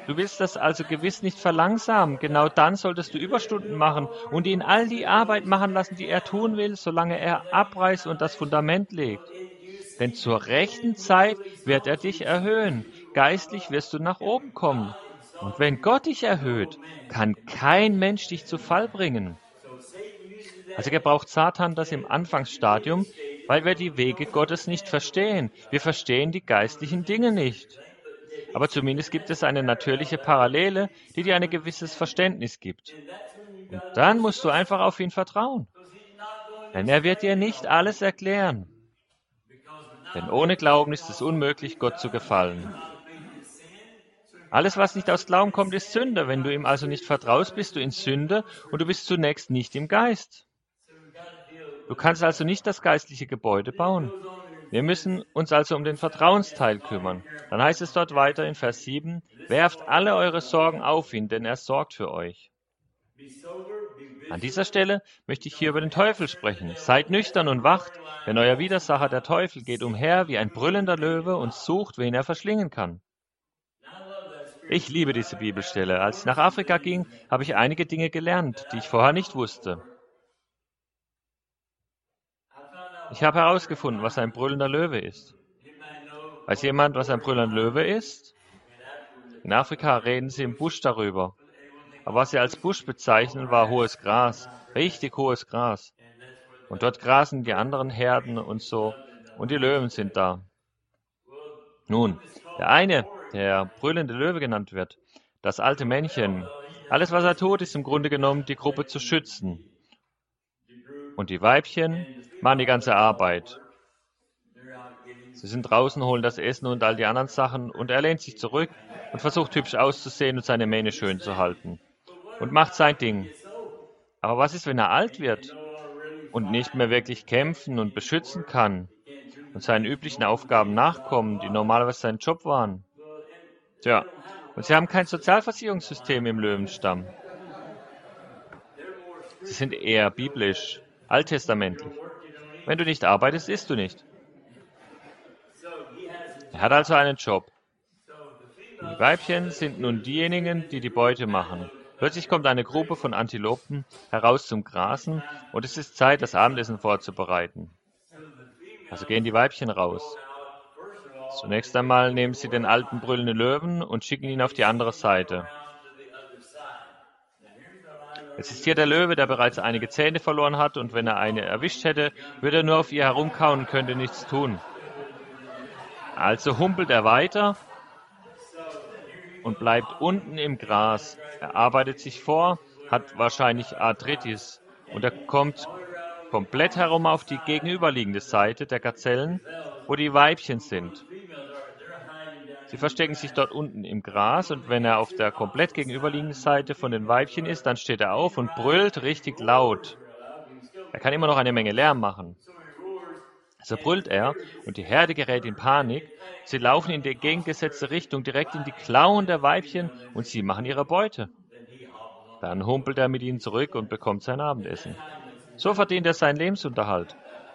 Du willst das also gewiss nicht verlangsamen. Genau dann solltest du Überstunden machen und ihn all die Arbeit machen lassen, die er tun will, solange er abreißt und das Fundament legt. Denn zur rechten Zeit wird er dich erhöhen. Geistlich wirst du nach oben kommen. Und wenn Gott dich erhöht, kann kein Mensch dich zu Fall bringen. Also gebraucht Satan das im Anfangsstadium, weil wir die Wege Gottes nicht verstehen. Wir verstehen die geistlichen Dinge nicht. Aber zumindest gibt es eine natürliche Parallele, die dir ein gewisses Verständnis gibt. Und dann musst du einfach auf ihn vertrauen. Denn er wird dir nicht alles erklären. Denn ohne Glauben ist es unmöglich, Gott zu gefallen. Alles, was nicht aus Glauben kommt, ist Sünde. Wenn du ihm also nicht vertraust, bist du in Sünde und du bist zunächst nicht im Geist. Du kannst also nicht das geistliche Gebäude bauen. Wir müssen uns also um den Vertrauensteil kümmern. Dann heißt es dort weiter in Vers 7, werft alle eure Sorgen auf ihn, denn er sorgt für euch. An dieser Stelle möchte ich hier über den Teufel sprechen. Seid nüchtern und wacht, denn euer Widersacher, der Teufel, geht umher wie ein brüllender Löwe und sucht, wen er verschlingen kann. Ich liebe diese Bibelstelle. Als ich nach Afrika ging, habe ich einige Dinge gelernt, die ich vorher nicht wusste. Ich habe herausgefunden, was ein brüllender Löwe ist. Weiß jemand, was ein brüllender Löwe ist? In Afrika reden sie im Busch darüber. Aber was sie als Busch bezeichnen, war hohes Gras. Richtig hohes Gras. Und dort grasen die anderen Herden und so. Und die Löwen sind da. Nun, der eine, der brüllende Löwe genannt wird, das alte Männchen. Alles, was er tut, ist im Grunde genommen, die Gruppe zu schützen. Und die Weibchen machen die ganze Arbeit. Sie sind draußen, holen das Essen und all die anderen Sachen und er lehnt sich zurück und versucht hübsch auszusehen und seine Mähne schön zu halten. Und macht sein Ding. Aber was ist, wenn er alt wird und nicht mehr wirklich kämpfen und beschützen kann und seinen üblichen Aufgaben nachkommen, die normalerweise sein Job waren? Tja, und sie haben kein Sozialversicherungssystem im Löwenstamm. Sie sind eher biblisch, alttestamentlich. Wenn du nicht arbeitest, isst du nicht. Er hat also einen Job. Die Weibchen sind nun diejenigen, die die Beute machen. Plötzlich kommt eine Gruppe von Antilopen heraus zum Grasen und es ist Zeit, das Abendessen vorzubereiten. Also gehen die Weibchen raus. Zunächst einmal nehmen sie den alten brüllenden Löwen und schicken ihn auf die andere Seite. Es ist hier der Löwe, der bereits einige Zähne verloren hat und wenn er eine erwischt hätte, würde er nur auf ihr herumkauen und könnte nichts tun. Also humpelt er weiter und bleibt unten im Gras. Er arbeitet sich vor, hat wahrscheinlich Arthritis und er kommt komplett herum auf die gegenüberliegende Seite der Gazellen, wo die Weibchen sind. Sie verstecken sich dort unten im Gras und wenn er auf der komplett gegenüberliegenden Seite von den Weibchen ist, dann steht er auf und brüllt richtig laut. Er kann immer noch eine Menge Lärm machen. So brüllt er und die Herde gerät in Panik. Sie laufen in die entgegengesetzte Richtung direkt in die Klauen der Weibchen und sie machen ihre Beute. Dann humpelt er mit ihnen zurück und bekommt sein Abendessen. So verdient er seinen Lebensunterhalt.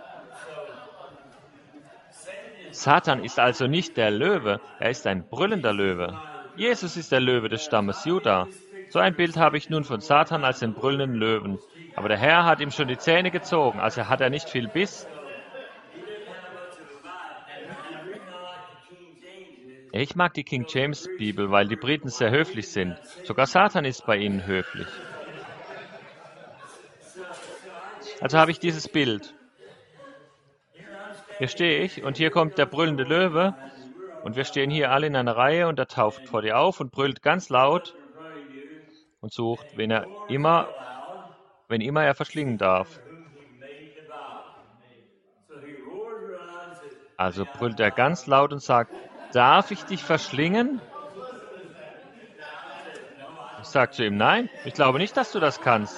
Satan ist also nicht der Löwe, er ist ein brüllender Löwe. Jesus ist der Löwe des Stammes Juda. So ein Bild habe ich nun von Satan als den brüllenden Löwen. Aber der Herr hat ihm schon die Zähne gezogen, also hat er nicht viel Biss. Ich mag die King James Bibel, weil die Briten sehr höflich sind. Sogar Satan ist bei ihnen höflich. Also habe ich dieses Bild. Hier stehe ich und hier kommt der brüllende Löwe und wir stehen hier alle in einer Reihe und er taucht vor dir auf und brüllt ganz laut und sucht, wenn immer er verschlingen darf. Also brüllt er ganz laut und sagt, darf ich dich verschlingen? Ich sage zu ihm, nein, ich glaube nicht, dass du das kannst.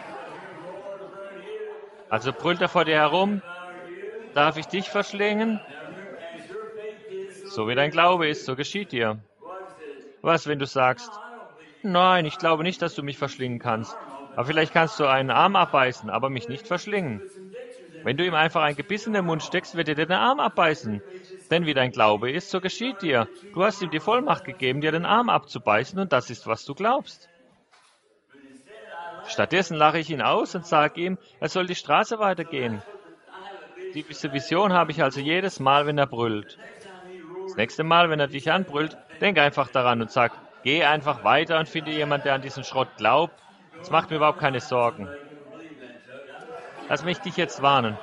Also brüllt er vor dir herum, darf ich dich verschlingen? So wie dein Glaube ist, so geschieht dir. Was, wenn du sagst, nein, ich glaube nicht, dass du mich verschlingen kannst. Aber vielleicht kannst du einen Arm abbeißen, aber mich nicht verschlingen. Wenn du ihm einfach ein Gebiss in den Mund steckst, wird er dir den Arm abbeißen. Denn wie dein Glaube ist, so geschieht dir. Du hast ihm die Vollmacht gegeben, dir den Arm abzubeißen, und das ist, was du glaubst. Stattdessen lache ich ihn aus und sage ihm, er soll die Straße weitergehen. Diese Vision habe ich also jedes Mal, wenn er brüllt. Das nächste Mal, wenn er dich anbrüllt, denk einfach daran und sag, geh einfach weiter und finde jemand, der an diesen Schrott glaubt. Das macht mir überhaupt keine Sorgen. Lass mich dich jetzt warnen.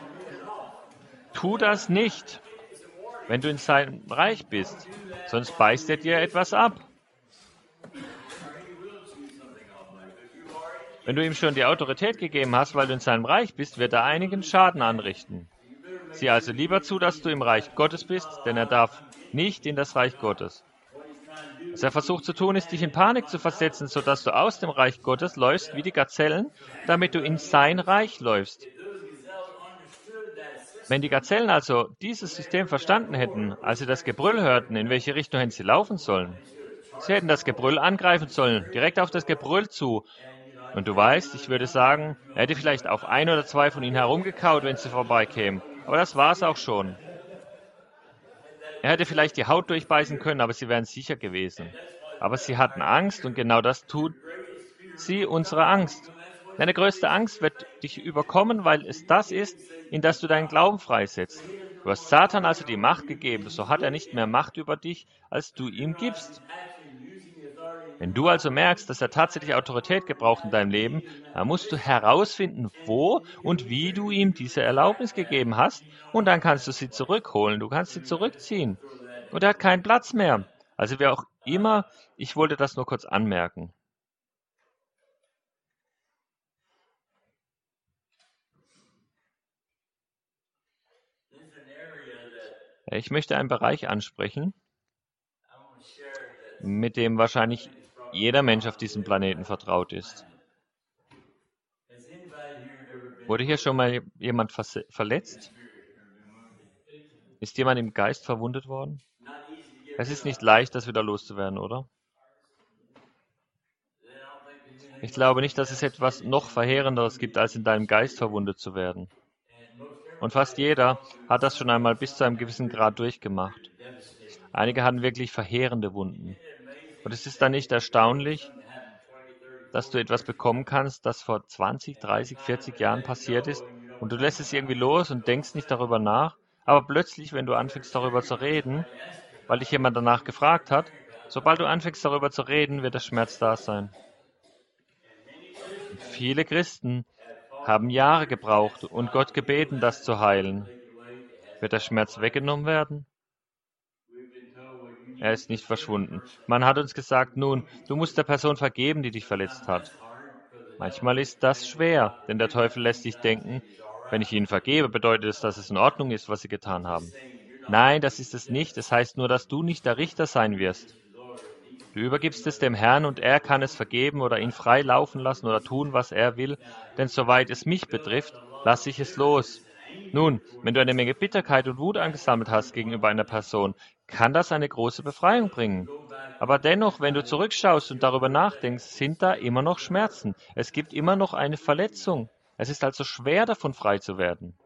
Tu das nicht, wenn du in seinem Reich bist, sonst beißt er dir etwas ab. Wenn du ihm schon die Autorität gegeben hast, weil du in seinem Reich bist, wird er einigen Schaden anrichten. Sieh also lieber zu, dass du im Reich Gottes bist, denn er darf nicht in das Reich Gottes. Was er versucht zu tun, ist, dich in Panik zu versetzen, sodass du aus dem Reich Gottes läufst wie die Gazellen, damit du in sein Reich läufst. Wenn die Gazellen also dieses System verstanden hätten, als sie das Gebrüll hörten, in welche Richtung hätten sie laufen sollen? Sie hätten das Gebrüll angreifen sollen, direkt auf das Gebrüll zu. Und du weißt, ich würde sagen, er hätte vielleicht auf ein oder zwei von ihnen herumgekaut, wenn sie vorbeikämen. Aber das war's auch schon. Er hätte vielleicht die Haut durchbeißen können, aber sie wären sicher gewesen. Aber sie hatten Angst und genau das tut sie, unsere Angst. Deine größte Angst wird dich überkommen, weil es das ist, in das du deinen Glauben freisetzt. Du hast Satan also die Macht gegeben, so hat er nicht mehr Macht über dich, als du ihm gibst. Wenn du also merkst, dass er tatsächlich Autorität gebraucht in deinem Leben, dann musst du herausfinden, wo und wie du ihm diese Erlaubnis gegeben hast, und dann kannst du sie zurückholen, du kannst sie zurückziehen. Und er hat keinen Platz mehr. Also wie auch immer, ich wollte das nur kurz anmerken. Ich möchte einen Bereich ansprechen, mit dem wahrscheinlich jeder Mensch auf diesem Planeten vertraut ist. Wurde hier schon mal jemand verletzt? Ist jemand im Geist verwundet worden? Es ist nicht leicht, das wieder loszuwerden, oder? Ich glaube nicht, dass es etwas noch Verheerenderes gibt, als in deinem Geist verwundet zu werden. Und fast jeder hat das schon einmal bis zu einem gewissen Grad durchgemacht. Einige hatten wirklich verheerende Wunden. Und es ist dann nicht erstaunlich, dass du etwas bekommen kannst, das vor 20, 30, 40 Jahren passiert ist, und du lässt es irgendwie los und denkst nicht darüber nach, aber plötzlich, wenn du anfängst darüber zu reden, weil dich jemand danach gefragt hat, sobald du anfängst darüber zu reden, wird der Schmerz da sein. Und viele Christen haben Jahre gebraucht und Gott gebeten, das zu heilen. Wird der Schmerz weggenommen werden? Er ist nicht verschwunden. Man hat uns gesagt, nun, du musst der Person vergeben, die dich verletzt hat. Manchmal ist das schwer, denn der Teufel lässt dich denken, wenn ich ihnen vergebe, bedeutet es, dass es in Ordnung ist, was sie getan haben. Nein, das ist es nicht. Es heißt nur, dass du nicht der Richter sein wirst. Du übergibst es dem Herrn und er kann es vergeben oder ihn frei laufen lassen oder tun, was er will, denn soweit es mich betrifft, lasse ich es los. Nun, wenn du eine Menge Bitterkeit und Wut angesammelt hast gegenüber einer Person, kann das eine große Befreiung bringen. Aber dennoch, wenn du zurückschaust und darüber nachdenkst, sind da immer noch Schmerzen. Es gibt immer noch eine Verletzung. Es ist also schwer, davon frei zu werden.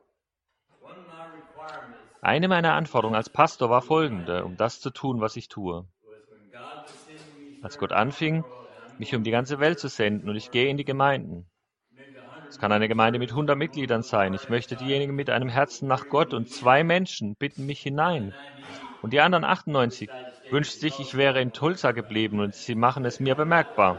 Eine meiner Anforderungen als Pastor war folgende, um das zu tun, was ich tue. Als Gott anfing, mich um die ganze Welt zu senden, und ich gehe in die Gemeinden. Es kann eine Gemeinde mit 100 Mitgliedern sein. Ich möchte diejenigen mit einem Herzen nach Gott, und 2 Menschen bitten mich hinein. Und die anderen 98 wünscht sich, ich wäre in Tulsa geblieben, und sie machen es mir bemerkbar.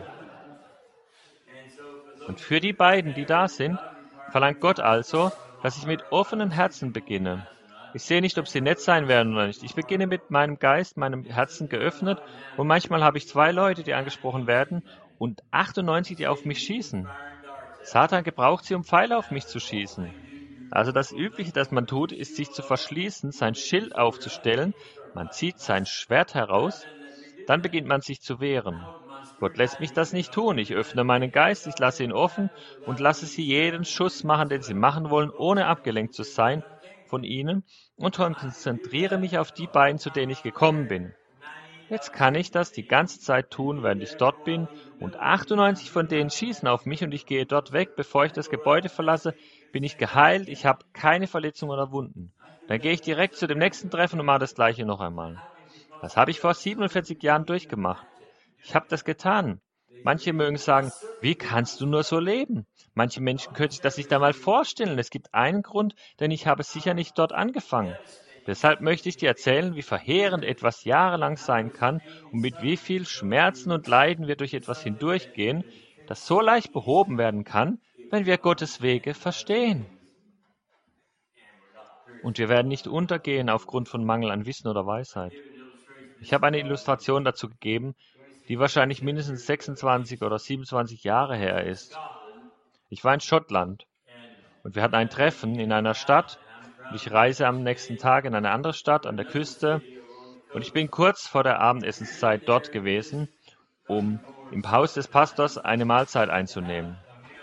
Und für die beiden, die da sind, verlangt Gott also, dass ich mit offenen Herzen beginne. Ich sehe nicht, ob sie nett sein werden oder nicht. Ich beginne mit meinem Geist, meinem Herzen geöffnet, und manchmal habe ich 2 Leute, die angesprochen werden, und 98, die auf mich schießen. Satan gebraucht sie, um Pfeile auf mich zu schießen. Also das Übliche, das man tut, ist, sich zu verschließen, sein Schild aufzustellen, man zieht sein Schwert heraus, dann beginnt man sich zu wehren. Gott lässt mich das nicht tun. Ich öffne meinen Geist, ich lasse ihn offen und lasse sie jeden Schuss machen, den sie machen wollen, ohne abgelenkt zu sein von ihnen, und konzentriere mich auf die beiden, zu denen ich gekommen bin. Jetzt kann ich das die ganze Zeit tun, während ich dort bin, und 98 von denen schießen auf mich und ich gehe dort weg. Bevor ich das Gebäude verlasse, bin ich geheilt, ich habe keine Verletzungen oder Wunden. Dann gehe ich direkt zu dem nächsten Treffen und mache das Gleiche noch einmal. Das habe ich vor 47 Jahren durchgemacht. Ich habe das getan. Manche mögen sagen, wie kannst du nur so leben? Manche Menschen können sich das nicht einmal vorstellen. Es gibt einen Grund, denn ich habe sicher nicht dort angefangen. Deshalb möchte ich dir erzählen, wie verheerend etwas jahrelang sein kann und mit wie viel Schmerzen und Leiden wir durch etwas hindurchgehen, das so leicht behoben werden kann, wenn wir Gottes Wege verstehen. Und wir werden nicht untergehen aufgrund von Mangel an Wissen oder Weisheit. Ich habe eine Illustration dazu gegeben, die wahrscheinlich mindestens 26 oder 27 Jahre her ist. Ich war in Schottland und wir hatten ein Treffen in einer Stadt und ich reise am nächsten Tag in eine andere Stadt an der Küste und ich bin kurz vor der Abendessenszeit dort gewesen, um im Haus des Pastors eine Mahlzeit einzunehmen.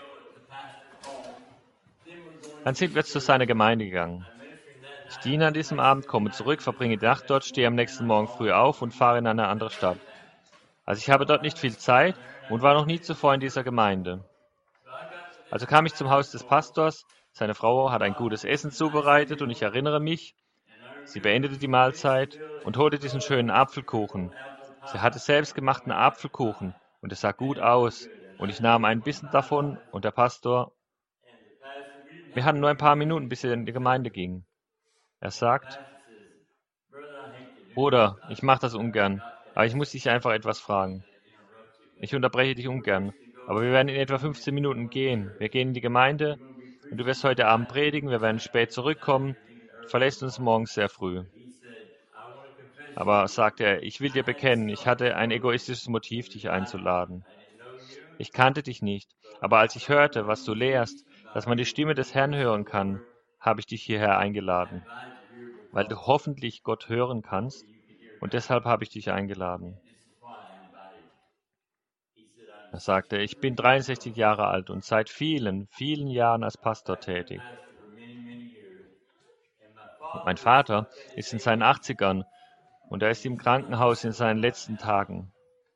Dann sind wir zu seiner Gemeinde gegangen. Ich diene an diesem Abend, komme zurück, verbringe die Nacht dort, stehe am nächsten Morgen früh auf und fahre in eine andere Stadt. Also ich habe dort nicht viel Zeit und war noch nie zuvor in dieser Gemeinde. Also kam ich zum Haus des Pastors, seine Frau hat ein gutes Essen zubereitet und ich erinnere mich, sie beendete die Mahlzeit und holte diesen schönen Apfelkuchen. Sie hatte selbstgemachten Apfelkuchen und es sah gut aus und ich nahm ein bisschen davon und der Pastor, wir hatten nur ein paar Minuten, bis er in die Gemeinde ging. Er sagt, Bruder, ich mache das ungern, aber ich muss dich einfach etwas fragen. Ich unterbreche dich ungern, aber wir werden in etwa 15 Minuten gehen. Wir gehen in die Gemeinde und du wirst heute Abend predigen, wir werden spät zurückkommen. Du verlässt uns morgens sehr früh. Aber sagte er, ich will dir bekennen, ich hatte ein egoistisches Motiv, dich einzuladen. Ich kannte dich nicht, aber als ich hörte, was du lehrst, dass man die Stimme des Herrn hören kann, habe ich dich hierher eingeladen, weil du hoffentlich Gott hören kannst und deshalb habe ich dich eingeladen. Er sagte, ich bin 63 Jahre alt und seit vielen, vielen Jahren als Pastor tätig. Und mein Vater ist in seinen 80ern und er ist im Krankenhaus in seinen letzten Tagen.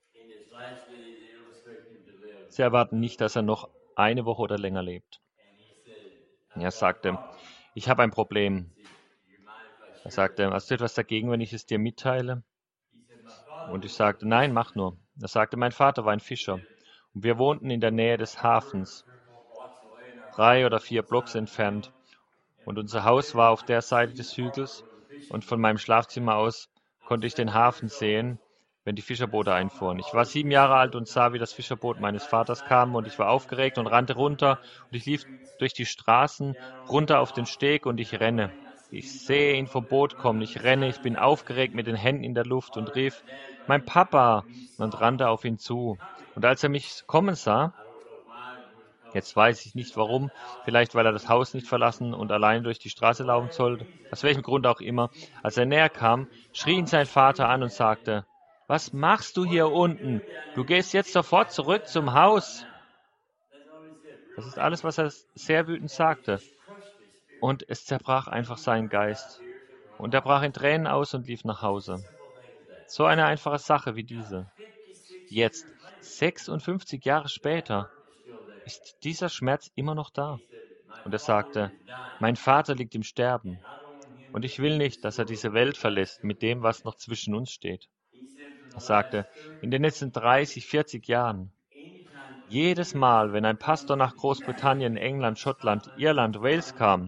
Sie erwarten nicht, dass er noch eine Woche oder länger lebt. Er sagte, ich habe ein Problem. Er sagte, hast du etwas dagegen, wenn ich es dir mitteile? Und ich sagte, nein, mach nur. Er sagte, mein Vater war ein Fischer und wir wohnten in der Nähe des Hafens, 3 oder 4 Blocks entfernt. Und unser Haus war auf der Seite des Hügels und von meinem Schlafzimmer aus konnte ich den Hafen sehen, wenn die Fischerboote einfuhren. Ich war 7 Jahre alt und sah, wie das Fischerboot meines Vaters kam und ich war aufgeregt und rannte runter und ich lief durch die Straßen runter auf den Steg und ich renne. Ich sehe ihn vom Boot kommen, ich renne, ich bin aufgeregt mit den Händen in der Luft und rief, mein Papa, und rannte auf ihn zu. Und als er mich kommen sah, jetzt weiß ich nicht warum, vielleicht weil er das Haus nicht verlassen und allein durch die Straße laufen sollte, aus welchem Grund auch immer. Als er näher kam, schrie ihn sein Vater an und sagte, was machst du hier unten? Du gehst jetzt sofort zurück zum Haus. Das ist alles, was er sehr wütend sagte. Und es zerbrach einfach seinen Geist. Und er brach in Tränen aus und lief nach Hause. So eine einfache Sache wie diese. Jetzt, 56 Jahre später, ist dieser Schmerz immer noch da. Und er sagte, mein Vater liegt im Sterben, und ich will nicht, dass er diese Welt verlässt mit dem, was noch zwischen uns steht. Er sagte, in den letzten 30, 40 Jahren, jedes Mal, wenn ein Pastor nach Großbritannien, England, Schottland, Irland, Wales kam,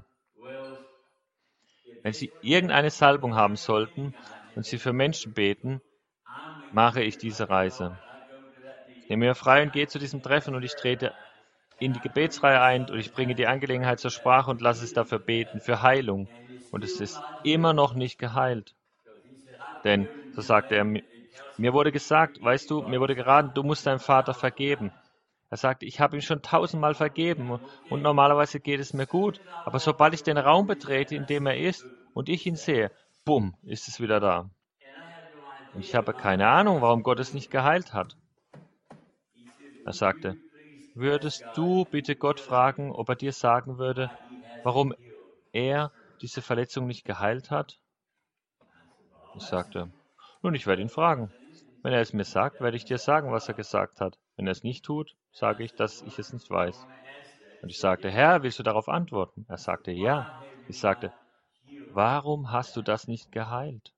wenn sie irgendeine Salbung haben sollten und sie für Menschen beten, mache ich diese Reise. Ich nehme mir frei und gehe zu diesem Treffen und ich trete in die Gebetsreihe ein und ich bringe die Angelegenheit zur Sprache und lasse es dafür beten, für Heilung. Und es ist immer noch nicht geheilt. Denn, so sagte er, mir wurde gesagt, weißt du, mir wurde geraten, du musst deinem Vater vergeben. Er sagte, ich habe ihm schon 1000-mal vergeben und normalerweise geht es mir gut, aber sobald ich den Raum betrete, in dem er ist und ich ihn sehe, bumm, ist es wieder da. Und ich habe keine Ahnung, warum Gott es nicht geheilt hat. Er sagte, würdest du bitte Gott fragen, ob er dir sagen würde, warum er diese Verletzung nicht geheilt hat? Ich sagte, nun, ich werde ihn fragen. Wenn er es mir sagt, werde ich dir sagen, was er gesagt hat. Wenn er es nicht tut, sage ich, dass ich es nicht weiß. Und ich sagte, Herr, willst du darauf antworten? Er sagte, ja. Ich sagte, warum hast du das nicht geheilt?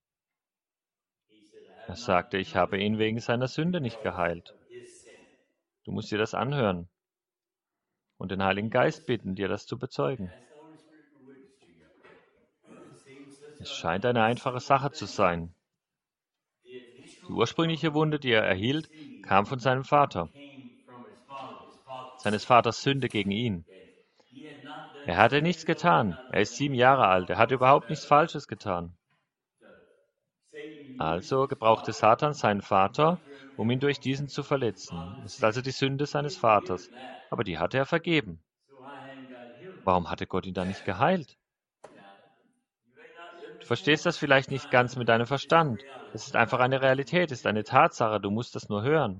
Er sagte, ich habe ihn wegen seiner Sünde nicht geheilt. Du musst dir das anhören und den Heiligen Geist bitten, dir das zu bezeugen. Es scheint eine einfache Sache zu sein. Die ursprüngliche Wunde, die er erhielt, kam von seinem Vater, seines Vaters Sünde gegen ihn. Er hatte nichts getan. Er ist 7 Jahre alt. Er hat überhaupt nichts Falsches getan. Also gebrauchte Satan seinen Vater, um ihn durch diesen zu verletzen. Es ist also die Sünde seines Vaters. Aber die hatte er vergeben. Warum hatte Gott ihn dann nicht geheilt? Du verstehst das vielleicht nicht ganz mit deinem Verstand. Es ist einfach eine Realität, es ist eine Tatsache. Du musst das nur hören.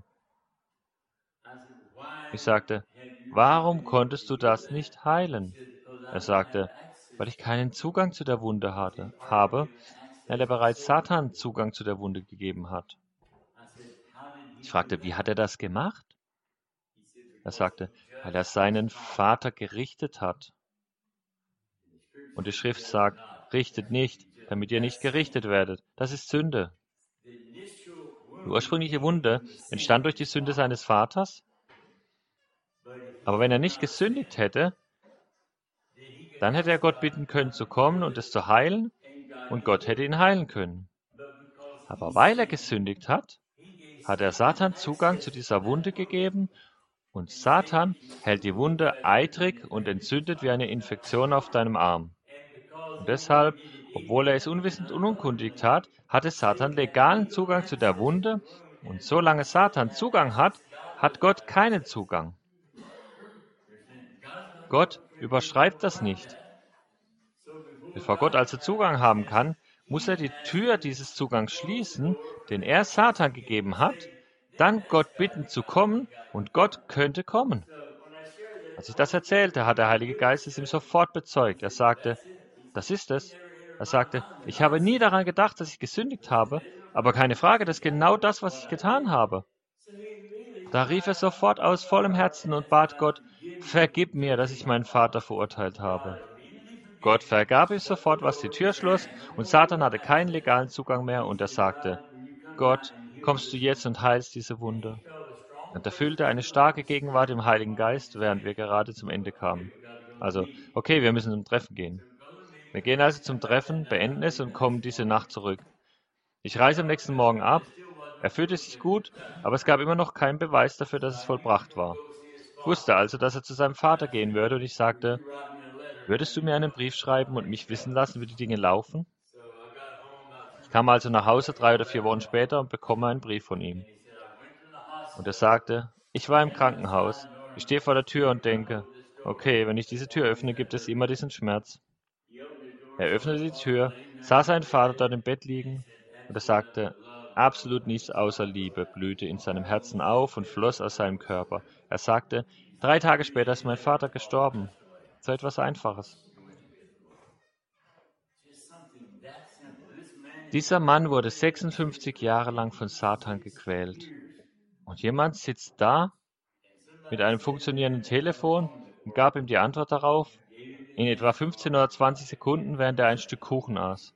Ich sagte, warum konntest du das nicht heilen? Er sagte, weil ich keinen Zugang zu der Wunde habe, weil er bereits Satan Zugang zu der Wunde gegeben hat. Ich fragte, wie hat er das gemacht? Er sagte, weil er seinen Vater gerichtet hat. Und die Schrift sagt, richtet nicht, damit ihr nicht gerichtet werdet. Das ist Sünde. Die ursprüngliche Wunde entstand durch die Sünde seines Vaters. Aber wenn er nicht gesündigt hätte, dann hätte er Gott bitten können zu kommen und es zu heilen, und Gott hätte ihn heilen können. Aber weil er gesündigt hat, hat er Satan Zugang zu dieser Wunde gegeben, und Satan hält die Wunde eitrig und entzündet wie eine Infektion auf deinem Arm. Und deshalb, obwohl er es unwissend und unkundig tat, hatte Satan legalen Zugang zu der Wunde, und solange Satan Zugang hat, hat Gott keinen Zugang. Gott überschreibt das nicht. Bevor Gott also Zugang haben kann, muss er die Tür dieses Zugangs schließen, den er Satan gegeben hat, dann Gott bitten zu kommen, und Gott könnte kommen. Als ich das erzählte, hat der Heilige Geist es ihm sofort bezeugt. Er sagte, das ist es. Er sagte, ich habe nie daran gedacht, dass ich gesündigt habe, aber keine Frage, das ist genau das, was ich getan habe. Da rief er sofort aus vollem Herzen und bat Gott, vergib mir, dass ich meinen Vater verurteilt habe. Gott vergab ihm sofort, was die Tür schloss, und Satan hatte keinen legalen Zugang mehr, und er sagte, Gott, kommst du jetzt und heilst diese Wunde? Und er fühlte eine starke Gegenwart im Heiligen Geist, während wir gerade zum Ende kamen. Also, okay, wir müssen zum Treffen gehen. Wir gehen also zum Treffen, beenden es und kommen diese Nacht zurück. Ich reise am nächsten Morgen ab. Er fühlte sich gut, aber es gab immer noch keinen Beweis dafür, dass es vollbracht war. Ich wusste also, dass er zu seinem Vater gehen würde, und ich sagte, würdest du mir einen Brief schreiben und mich wissen lassen, wie die Dinge laufen? Ich kam also nach Hause 3 oder 4 Wochen später und bekomme einen Brief von ihm. Und er sagte, ich war im Krankenhaus. Ich stehe vor der Tür und denke, okay, wenn ich diese Tür öffne, gibt es immer diesen Schmerz. Er öffnete die Tür, sah seinen Vater dort im Bett liegen, und er sagte, absolut nichts außer Liebe blühte in seinem Herzen auf und floss aus seinem Körper. Er sagte, 3 Tage später ist mein Vater gestorben. So etwas Einfaches. Dieser Mann wurde 56 Jahre lang von Satan gequält. Und jemand sitzt da mit einem funktionierenden Telefon und gab ihm die Antwort darauf in etwa 15 oder 20 Sekunden, während er ein Stück Kuchen aß.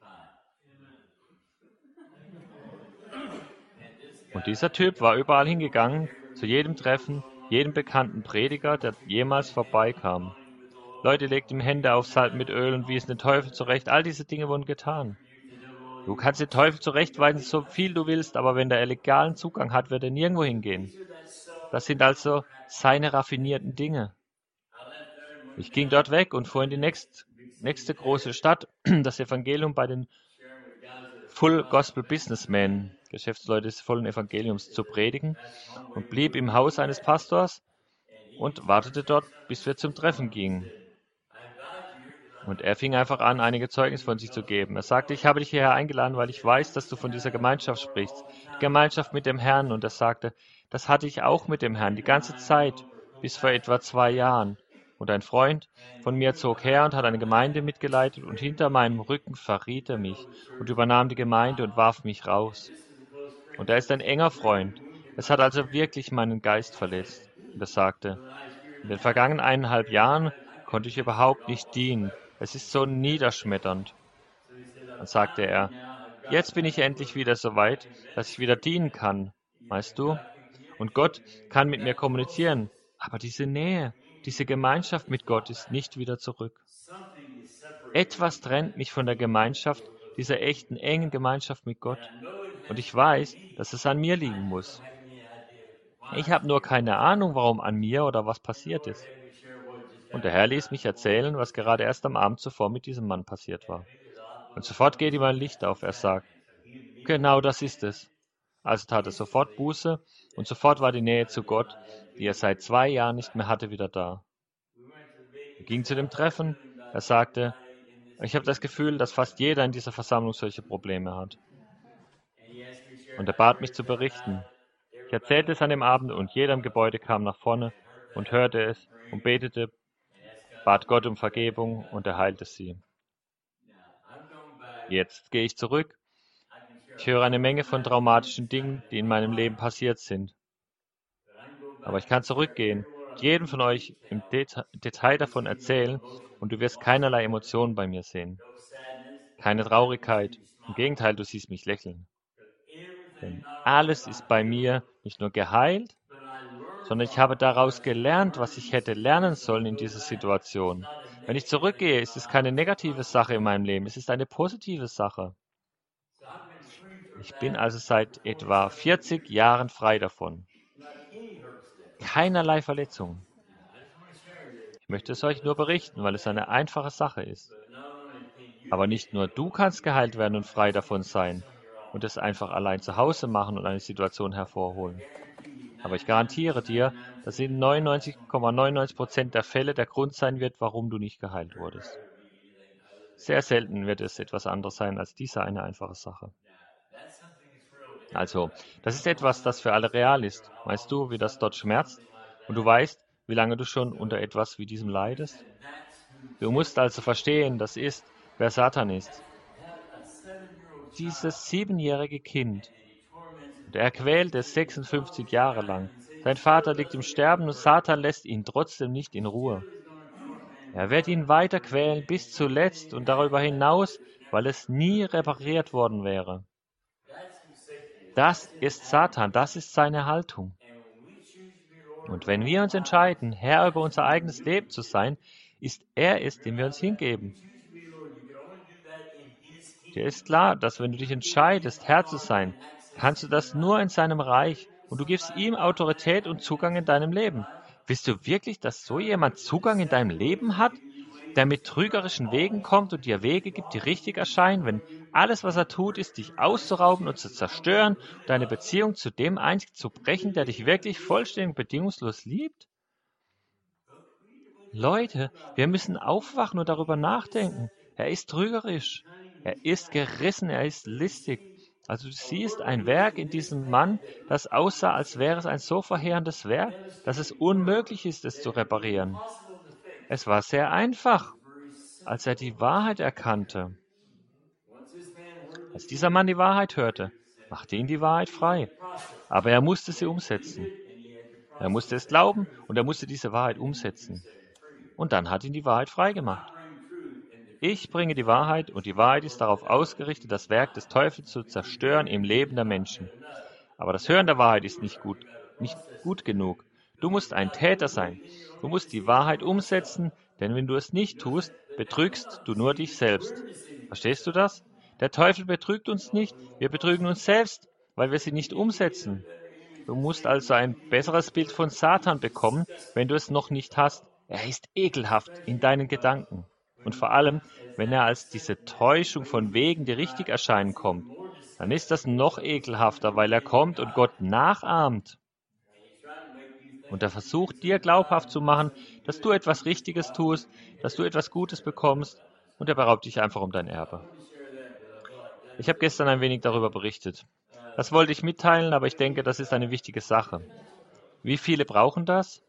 Und dieser Typ war überall hingegangen, zu jedem Treffen, jedem bekannten Prediger, der jemals vorbeikam. Leute legten ihm Hände auf, salbten mit Öl und wiesen den Teufel zurecht. All diese Dinge wurden getan. Du kannst den Teufel zurechtweisen, so viel du willst, aber wenn der legalen Zugang hat, wird er nirgendwo hingehen. Das sind also seine raffinierten Dinge. Ich ging dort weg und fuhr in die nächste große Stadt, das Evangelium bei den Full Gospel Businessmen, Geschäftsleute des vollen Evangeliums, zu predigen, und blieb im Haus eines Pastors und wartete dort, bis wir zum Treffen gingen. Und er fing einfach an, einige Zeugnisse von sich zu geben. Er sagte, ich habe dich hierher eingeladen, weil ich weiß, dass du von dieser Gemeinschaft sprichst, die Gemeinschaft mit dem Herrn. Und er sagte, das hatte ich auch mit dem Herrn, die ganze Zeit, bis vor etwa 2 Jahren. Und ein Freund von mir zog her und hat eine Gemeinde mitgeleitet, und hinter meinem Rücken verriet er mich und übernahm die Gemeinde und warf mich raus. Und er ist ein enger Freund. Es hat also wirklich meinen Geist verletzt. Und er sagte, in den vergangenen 1,5 Jahren konnte ich überhaupt nicht dienen. Es ist so niederschmetternd. Dann sagte er, jetzt bin ich endlich wieder so weit, dass ich wieder dienen kann, weißt du? Und Gott kann mit mir kommunizieren. Aber diese Nähe, diese Gemeinschaft mit Gott ist nicht wieder zurück. Etwas trennt mich von der Gemeinschaft, dieser echten, engen Gemeinschaft mit Gott. Und ich weiß, dass es an mir liegen muss. Ich habe nur keine Ahnung, warum an mir oder was passiert ist. Und der Herr ließ mich erzählen, was gerade erst am Abend zuvor mit diesem Mann passiert war. Und sofort geht ihm ein Licht auf. Er sagt, genau das ist es. Also tat er sofort Buße und sofort war die Nähe zu Gott, die er seit 2 Jahren nicht mehr hatte, wieder da. Er ging zu dem Treffen. Er sagte, ich habe das Gefühl, dass fast jeder in dieser Versammlung solche Probleme hat. Und er bat mich zu berichten. Ich erzählte es an dem Abend und jeder im Gebäude kam nach vorne und hörte es und betete, bat Gott um Vergebung und er heilte sie. Jetzt gehe ich zurück. Ich höre eine Menge von traumatischen Dingen, die in meinem Leben passiert sind. Aber ich kann zurückgehen, jedem von euch im Detail davon erzählen und du wirst keinerlei Emotionen bei mir sehen. Keine Traurigkeit. Im Gegenteil, du siehst mich lächeln. Denn alles ist bei mir nicht nur geheilt, sondern ich habe daraus gelernt, was ich hätte lernen sollen in dieser Situation. Wenn ich zurückgehe, ist es keine negative Sache in meinem Leben, es ist eine positive Sache. Ich bin also seit etwa 40 Jahren frei davon. Keinerlei Verletzungen. Ich möchte es euch nur berichten, weil es eine einfache Sache ist. Aber nicht nur du kannst geheilt werden und frei davon sein und es einfach allein zu Hause machen und eine Situation hervorholen. Aber ich garantiere dir, dass in 99,99% der Fälle der Grund sein wird, warum du nicht geheilt wurdest. Sehr selten wird es etwas anderes sein als diese eine einfache Sache. Also, das ist etwas, das für alle real ist. Weißt du, wie das dort schmerzt? Und du weißt, wie lange du schon unter etwas wie diesem leidest? Du musst also verstehen, das ist, wer Satan ist. Dieses 7-jährige Kind. Und er quält es 56 Jahre lang. Sein Vater liegt im Sterben und Satan lässt ihn trotzdem nicht in Ruhe. Er wird ihn weiter quälen bis zuletzt und darüber hinaus, weil es nie repariert worden wäre. Das ist Satan, das ist seine Haltung. Und wenn wir uns entscheiden, Herr über unser eigenes Leben zu sein, ist er es, dem wir uns hingeben. Dir ist klar, dass wenn du dich entscheidest, Herr zu sein, kannst du das nur in seinem Reich und du gibst ihm Autorität und Zugang in deinem Leben. Willst du wirklich, dass so jemand Zugang in deinem Leben hat, der mit trügerischen Wegen kommt und dir Wege gibt, die richtig erscheinen, wenn alles, was er tut, ist, dich auszurauben und zu zerstören und deine Beziehung zu dem einzubrechen, der dich wirklich vollständig bedingungslos liebt? Leute, wir müssen aufwachen und darüber nachdenken. Er ist trügerisch. Er ist gerissen, er ist listig. Also du siehst ein Werk in diesem Mann, das aussah, als wäre es ein so verheerendes Werk, dass es unmöglich ist, es zu reparieren. Es war sehr einfach, als er die Wahrheit erkannte. Als dieser Mann die Wahrheit hörte, machte ihn die Wahrheit frei. Aber er musste sie umsetzen. Er musste es glauben und er musste diese Wahrheit umsetzen. Und dann hat ihn die Wahrheit frei gemacht. Ich bringe die Wahrheit und die Wahrheit ist darauf ausgerichtet, das Werk des Teufels zu zerstören im Leben der Menschen. Aber das Hören der Wahrheit ist nicht gut genug. Du musst ein Täter sein. Du musst die Wahrheit umsetzen, denn wenn du es nicht tust, betrügst du nur dich selbst. Verstehst du das? Der Teufel betrügt uns nicht, wir betrügen uns selbst, weil wir sie nicht umsetzen. Du musst also ein besseres Bild von Satan bekommen, wenn du es noch nicht hast. Er ist ekelhaft in deinen Gedanken. Und vor allem, wenn er als diese Täuschung von Wegen, die richtig erscheinen, kommt, dann ist das noch ekelhafter, weil er kommt und Gott nachahmt. Und er versucht dir glaubhaft zu machen, dass du etwas Richtiges tust, dass du etwas Gutes bekommst und er beraubt dich einfach um dein Erbe. Ich habe gestern ein wenig darüber berichtet. Das wollte ich mitteilen, aber ich denke, das ist eine wichtige Sache. Wie viele brauchen das?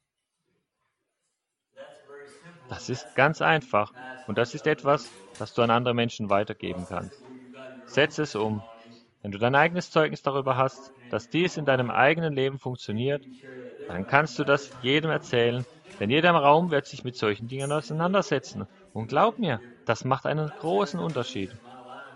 Das ist ganz einfach und das ist etwas, das du an andere Menschen weitergeben kannst. Setze es um. Wenn du dein eigenes Zeugnis darüber hast, dass dies in deinem eigenen Leben funktioniert, dann kannst du das jedem erzählen, denn jeder im Raum wird sich mit solchen Dingen auseinandersetzen. Und glaub mir, das macht einen großen Unterschied.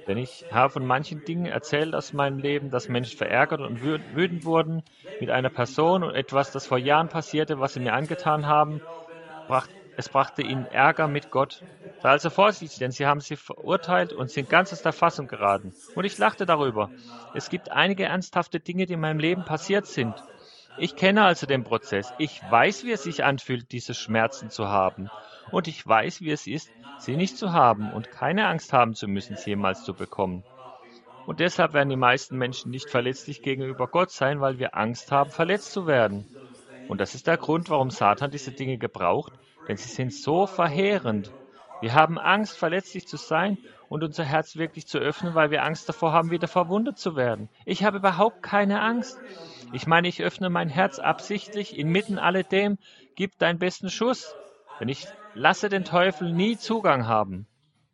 Denn ich habe von manchen Dingen erzählt aus meinem Leben, dass Menschen verärgert und wütend wurden mit einer Person und etwas, das vor Jahren passierte, was sie mir angetan haben, es brachte ihnen Ärger mit Gott. Sei also vorsichtig, denn sie haben sie verurteilt und sind ganz aus der Fassung geraten. Und ich lachte darüber. Es gibt einige ernsthafte Dinge, die in meinem Leben passiert sind. Ich kenne also den Prozess. Ich weiß, wie es sich anfühlt, diese Schmerzen zu haben. Und ich weiß, wie es ist, sie nicht zu haben und keine Angst haben zu müssen, sie jemals zu bekommen. Und deshalb werden die meisten Menschen nicht verletzlich gegenüber Gott sein, weil wir Angst haben, verletzt zu werden. Und das ist der Grund, warum Satan diese Dinge gebraucht, denn sie sind so verheerend. Wir haben Angst, verletzlich zu sein und unser Herz wirklich zu öffnen, weil wir Angst davor haben, wieder verwundet zu werden. Ich habe überhaupt keine Angst. Ich meine, ich öffne mein Herz absichtlich, inmitten alledem, gib deinen besten Schuss. Denn ich lasse den Teufel nie Zugang haben.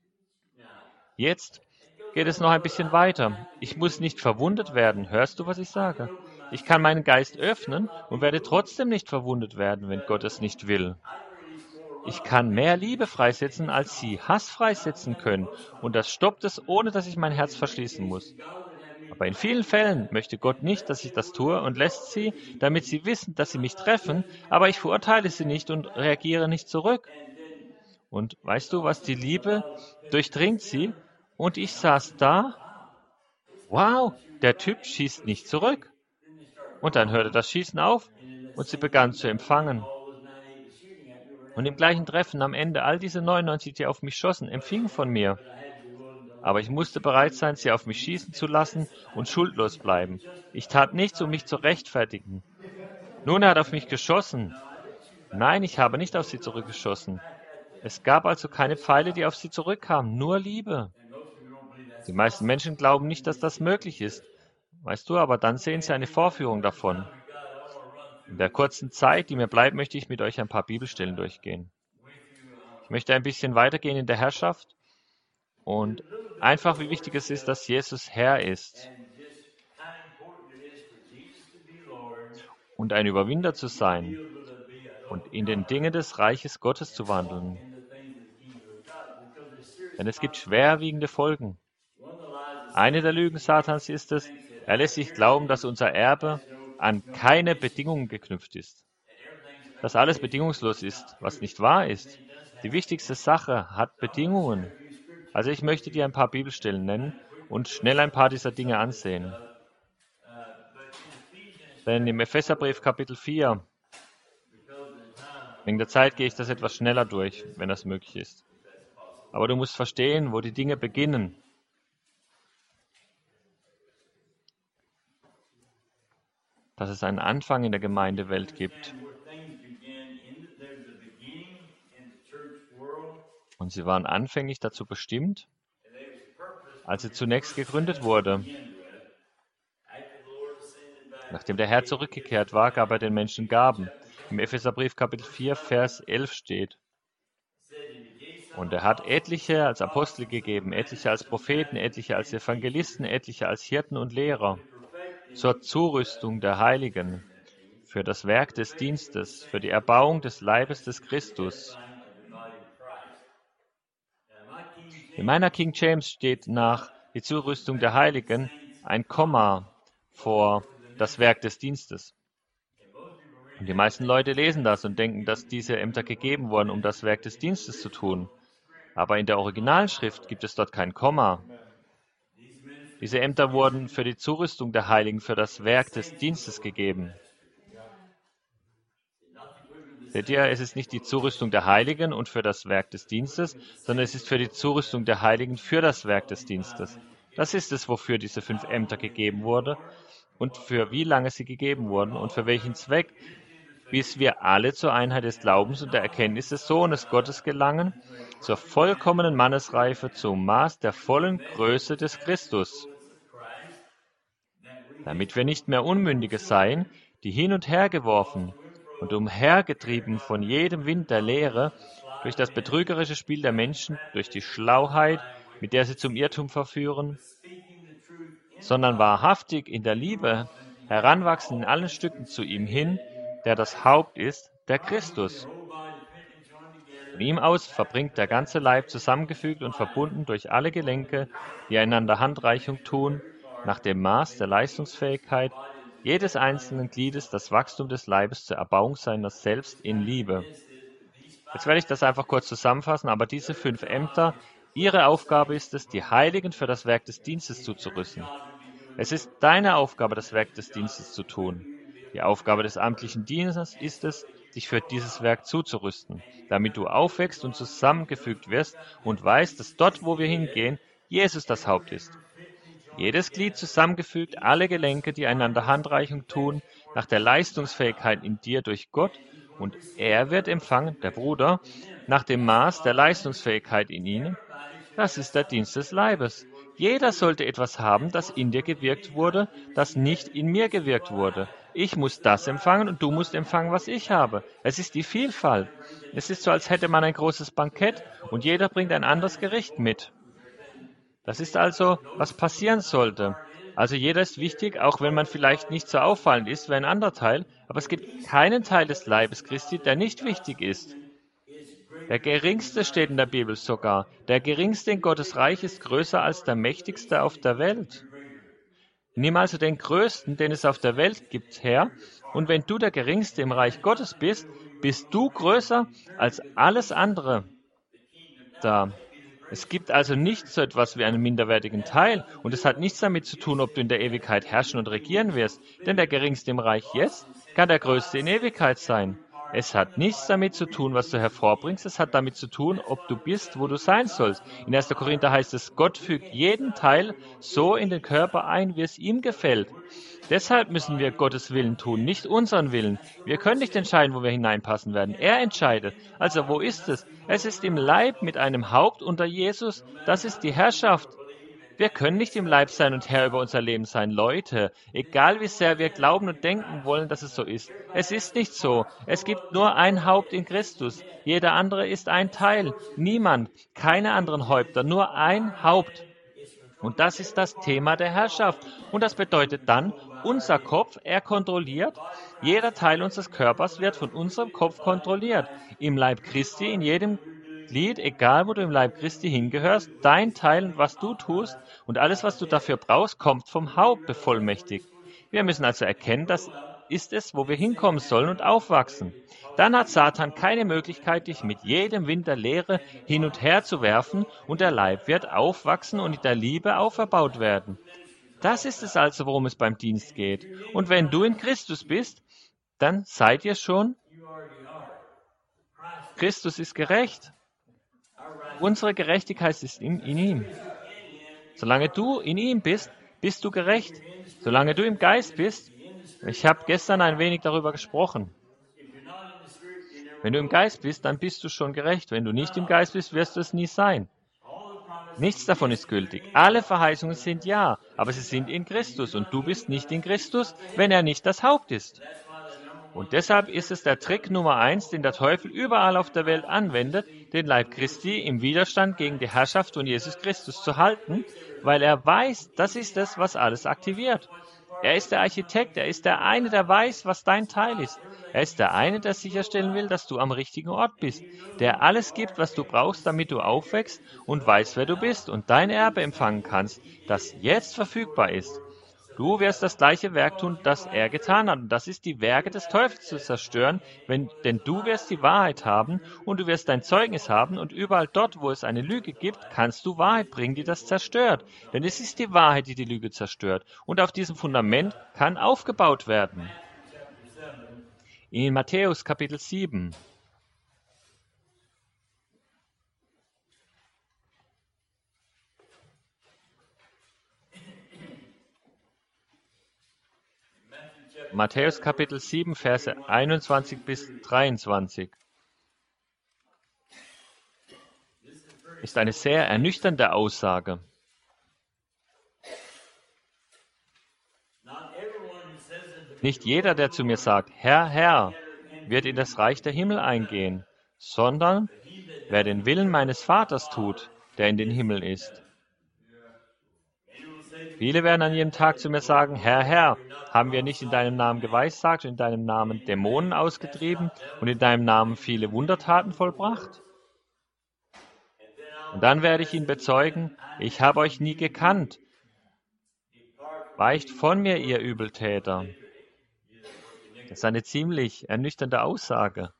Jetzt geht es noch ein bisschen weiter. Ich muss nicht verwundet werden. Hörst du, was ich sage? Ich kann meinen Geist öffnen und werde trotzdem nicht verwundet werden, wenn Gott es nicht will. Ich kann mehr Liebe freisetzen, als sie Hass freisetzen können. Und das stoppt es, ohne dass ich mein Herz verschließen muss. Aber in vielen Fällen möchte Gott nicht, dass ich das tue und lässt sie, damit sie wissen, dass sie mich treffen, aber ich verurteile sie nicht und reagiere nicht zurück. Und weißt du, was die Liebe durchdringt sie? Und ich saß da, wow, der Typ schießt nicht zurück. Und dann hörte das Schießen auf und sie begann zu empfangen. Und im gleichen Treffen am Ende all diese 99, die auf mich schossen, empfingen von mir. Aber ich musste bereit sein, sie auf mich schießen zu lassen und schuldlos bleiben. Ich tat nichts, um mich zu rechtfertigen. Nun, er hat auf mich geschossen. Nein, ich habe nicht auf sie zurückgeschossen. Es gab also keine Pfeile, die auf sie zurückkamen, nur Liebe. Die meisten Menschen glauben nicht, dass das möglich ist. Weißt du, aber dann sehen sie eine Vorführung davon. In der kurzen Zeit, die mir bleibt, möchte ich mit euch ein paar Bibelstellen durchgehen. Ich möchte ein bisschen weitergehen in der Herrschaft und einfach, wie wichtig es ist, dass Jesus Herr ist und ein Überwinder zu sein und in den Dingen des Reiches Gottes zu wandeln. Denn es gibt schwerwiegende Folgen. Eine der Lügen Satans ist es, er lässt sich glauben, dass unser Erbe an keine Bedingungen geknüpft ist. Dass alles bedingungslos ist, was nicht wahr ist. Die wichtigste Sache hat Bedingungen. Also ich möchte dir ein paar Bibelstellen nennen und schnell ein paar dieser Dinge ansehen. Denn im Epheserbrief Kapitel 4, wegen der Zeit gehe ich das etwas schneller durch, wenn das möglich ist. Aber du musst verstehen, wo die Dinge beginnen. Dass es einen Anfang in der Gemeindewelt gibt. Und sie waren anfänglich dazu bestimmt, als sie zunächst gegründet wurde. Nachdem der Herr zurückgekehrt war, gab er den Menschen Gaben. Im Epheserbrief Kapitel 4, Vers 11 steht: Und er hat etliche als Apostel gegeben, etliche als Propheten, etliche als Evangelisten, etliche als Hirten und Lehrer, zur Zurüstung der Heiligen, für das Werk des Dienstes, für die Erbauung des Leibes des Christus. In meiner King James steht nach die Zurüstung der Heiligen ein Komma vor das Werk des Dienstes. Und die meisten Leute lesen das und denken, dass diese Ämter gegeben wurden, um das Werk des Dienstes zu tun. Aber in der Originalschrift gibt es dort kein Komma. Diese Ämter wurden für die Zurüstung der Heiligen, für das Werk des Dienstes gegeben. Seht ihr, es ist nicht die Zurüstung der Heiligen und für das Werk des Dienstes, sondern es ist für die Zurüstung der Heiligen für das Werk des Dienstes. Das ist es, wofür diese 5 Ämter gegeben wurden und für wie lange sie gegeben wurden und für welchen Zweck, bis wir alle zur Einheit des Glaubens und der Erkenntnis des Sohnes Gottes gelangen, zur vollkommenen Mannesreife, zum Maß der vollen Größe des Christus, damit wir nicht mehr Unmündige seien, die hin und her geworfen und umhergetrieben von jedem Wind der Lehre, durch das betrügerische Spiel der Menschen, durch die Schlauheit, mit der sie zum Irrtum verführen, sondern wahrhaftig in der Liebe heranwachsen in allen Stücken zu ihm hin, der das Haupt ist, der Christus. Von ihm aus verbringt der ganze Leib zusammengefügt und verbunden durch alle Gelenke, die einander Handreichung tun, nach dem Maß der Leistungsfähigkeit jedes einzelnen Gliedes das Wachstum des Leibes zur Erbauung seiner selbst in Liebe. Jetzt werde ich das einfach kurz zusammenfassen, aber diese 5 Ämter, ihre Aufgabe ist es, die Heiligen für das Werk des Dienstes zuzurüsten. Es ist deine Aufgabe, das Werk des Dienstes zu tun. Die Aufgabe des amtlichen Dieners ist es, dich für dieses Werk zuzurüsten, damit du aufwächst und zusammengefügt wirst und weißt, dass dort, wo wir hingehen, Jesus das Haupt ist. Jedes Glied zusammengefügt, alle Gelenke, die einander Handreichung tun, nach der Leistungsfähigkeit in dir durch Gott, und er wird empfangen, der Bruder, nach dem Maß der Leistungsfähigkeit in ihnen. Das ist der Dienst des Leibes. Jeder sollte etwas haben, das in dir gewirkt wurde, das nicht in mir gewirkt wurde. Ich muss das empfangen und du musst empfangen, was ich habe. Es ist die Vielfalt. Es ist so, als hätte man ein großes Bankett und jeder bringt ein anderes Gericht mit. Das ist also, was passieren sollte. Also jeder ist wichtig, auch wenn man vielleicht nicht so auffallend ist wie ein anderer Teil, aber es gibt keinen Teil des Leibes Christi, der nicht wichtig ist. Der Geringste steht in der Bibel sogar. Der Geringste in Gottes Reich ist größer als der Mächtigste auf der Welt. Nimm also den Größten, den es auf der Welt gibt, her, und wenn du der Geringste im Reich Gottes bist, bist du größer als alles andere da. Es gibt also nicht so etwas wie einen minderwertigen Teil, und es hat nichts damit zu tun, ob du in der Ewigkeit herrschen und regieren wirst, denn der Geringste im Reich jetzt kann der Größte in Ewigkeit sein. Es hat nichts damit zu tun, was du hervorbringst, es hat damit zu tun, ob du bist, wo du sein sollst. In 1. Korinther heißt es, Gott fügt jeden Teil so in den Körper ein, wie es ihm gefällt. Deshalb müssen wir Gottes Willen tun, nicht unseren Willen. Wir können nicht entscheiden, wo wir hineinpassen werden. Er entscheidet. Also wo ist es? Es ist im Leib mit einem Haupt unter Jesus. Das ist die Herrschaft. Wir können nicht im Leib sein und Herr über unser Leben sein. Leute, egal wie sehr wir glauben und denken wollen, dass es so ist. Es ist nicht so. Es gibt nur ein Haupt in Christus. Jeder andere ist ein Teil. Niemand, keine anderen Häupter, nur ein Haupt. Und das ist das Thema der Herrschaft. Und das bedeutet dann, unser Kopf, er kontrolliert. Jeder Teil unseres Körpers wird von unserem Kopf kontrolliert. Im Leib Christi, in jedem Glied, egal wo du im Leib Christi hingehörst, dein Teil und was du tust und alles, was du dafür brauchst, kommt vom Haupt bevollmächtigt. Wir müssen also erkennen, das ist es, wo wir hinkommen sollen und aufwachsen. Dann hat Satan keine Möglichkeit, dich mit jedem Wind der Lehre hin und her zu werfen, und der Leib wird aufwachsen und in der Liebe auferbaut werden. Das ist es also, worum es beim Dienst geht. Und wenn du in Christus bist, dann seid ihr schon. Christus ist gerecht. Unsere Gerechtigkeit ist in ihm. Solange du in ihm bist, bist du gerecht. Solange du im Geist bist, ich habe gestern ein wenig darüber gesprochen. Wenn du im Geist bist, dann bist du schon gerecht. Wenn du nicht im Geist bist, wirst du es nie sein. Nichts davon ist gültig. Alle Verheißungen sind ja, aber sie sind in Christus und du bist nicht in Christus, wenn er nicht das Haupt ist. Und deshalb ist es der Trick Nummer 1, den der Teufel überall auf der Welt anwendet, den Leib Christi im Widerstand gegen die Herrschaft von Jesus Christus zu halten, weil er weiß, das ist es, was alles aktiviert. Er ist der Architekt, er ist der eine, der weiß, was dein Teil ist. Er ist der eine, der sicherstellen will, dass du am richtigen Ort bist, der alles gibt, was du brauchst, damit du aufwächst und weißt, wer du bist und dein Erbe empfangen kannst, das jetzt verfügbar ist. Du wirst das gleiche Werk tun, das er getan hat. Und das ist, die Werke des Teufels zu zerstören, denn du wirst die Wahrheit haben und du wirst dein Zeugnis haben, und überall dort, wo es eine Lüge gibt, kannst du Wahrheit bringen, die das zerstört. Denn es ist die Wahrheit, die die Lüge zerstört. Und auf diesem Fundament kann aufgebaut werden. In Matthäus Kapitel 7. Matthäus Kapitel 7, Verse 21 bis 23. Ist eine sehr ernüchternde Aussage. Nicht jeder, der zu mir sagt, Herr, Herr, wird in das Reich der Himmel eingehen, sondern wer den Willen meines Vaters tut, der in den Himmel ist. Viele werden an jedem Tag zu mir sagen, Herr, Herr, haben wir nicht in deinem Namen geweissagt und in deinem Namen Dämonen ausgetrieben und in deinem Namen viele Wundertaten vollbracht? Und dann werde ich ihn bezeugen, ich habe euch nie gekannt. Weicht von mir, ihr Übeltäter. Das ist eine ziemlich ernüchternde Aussage.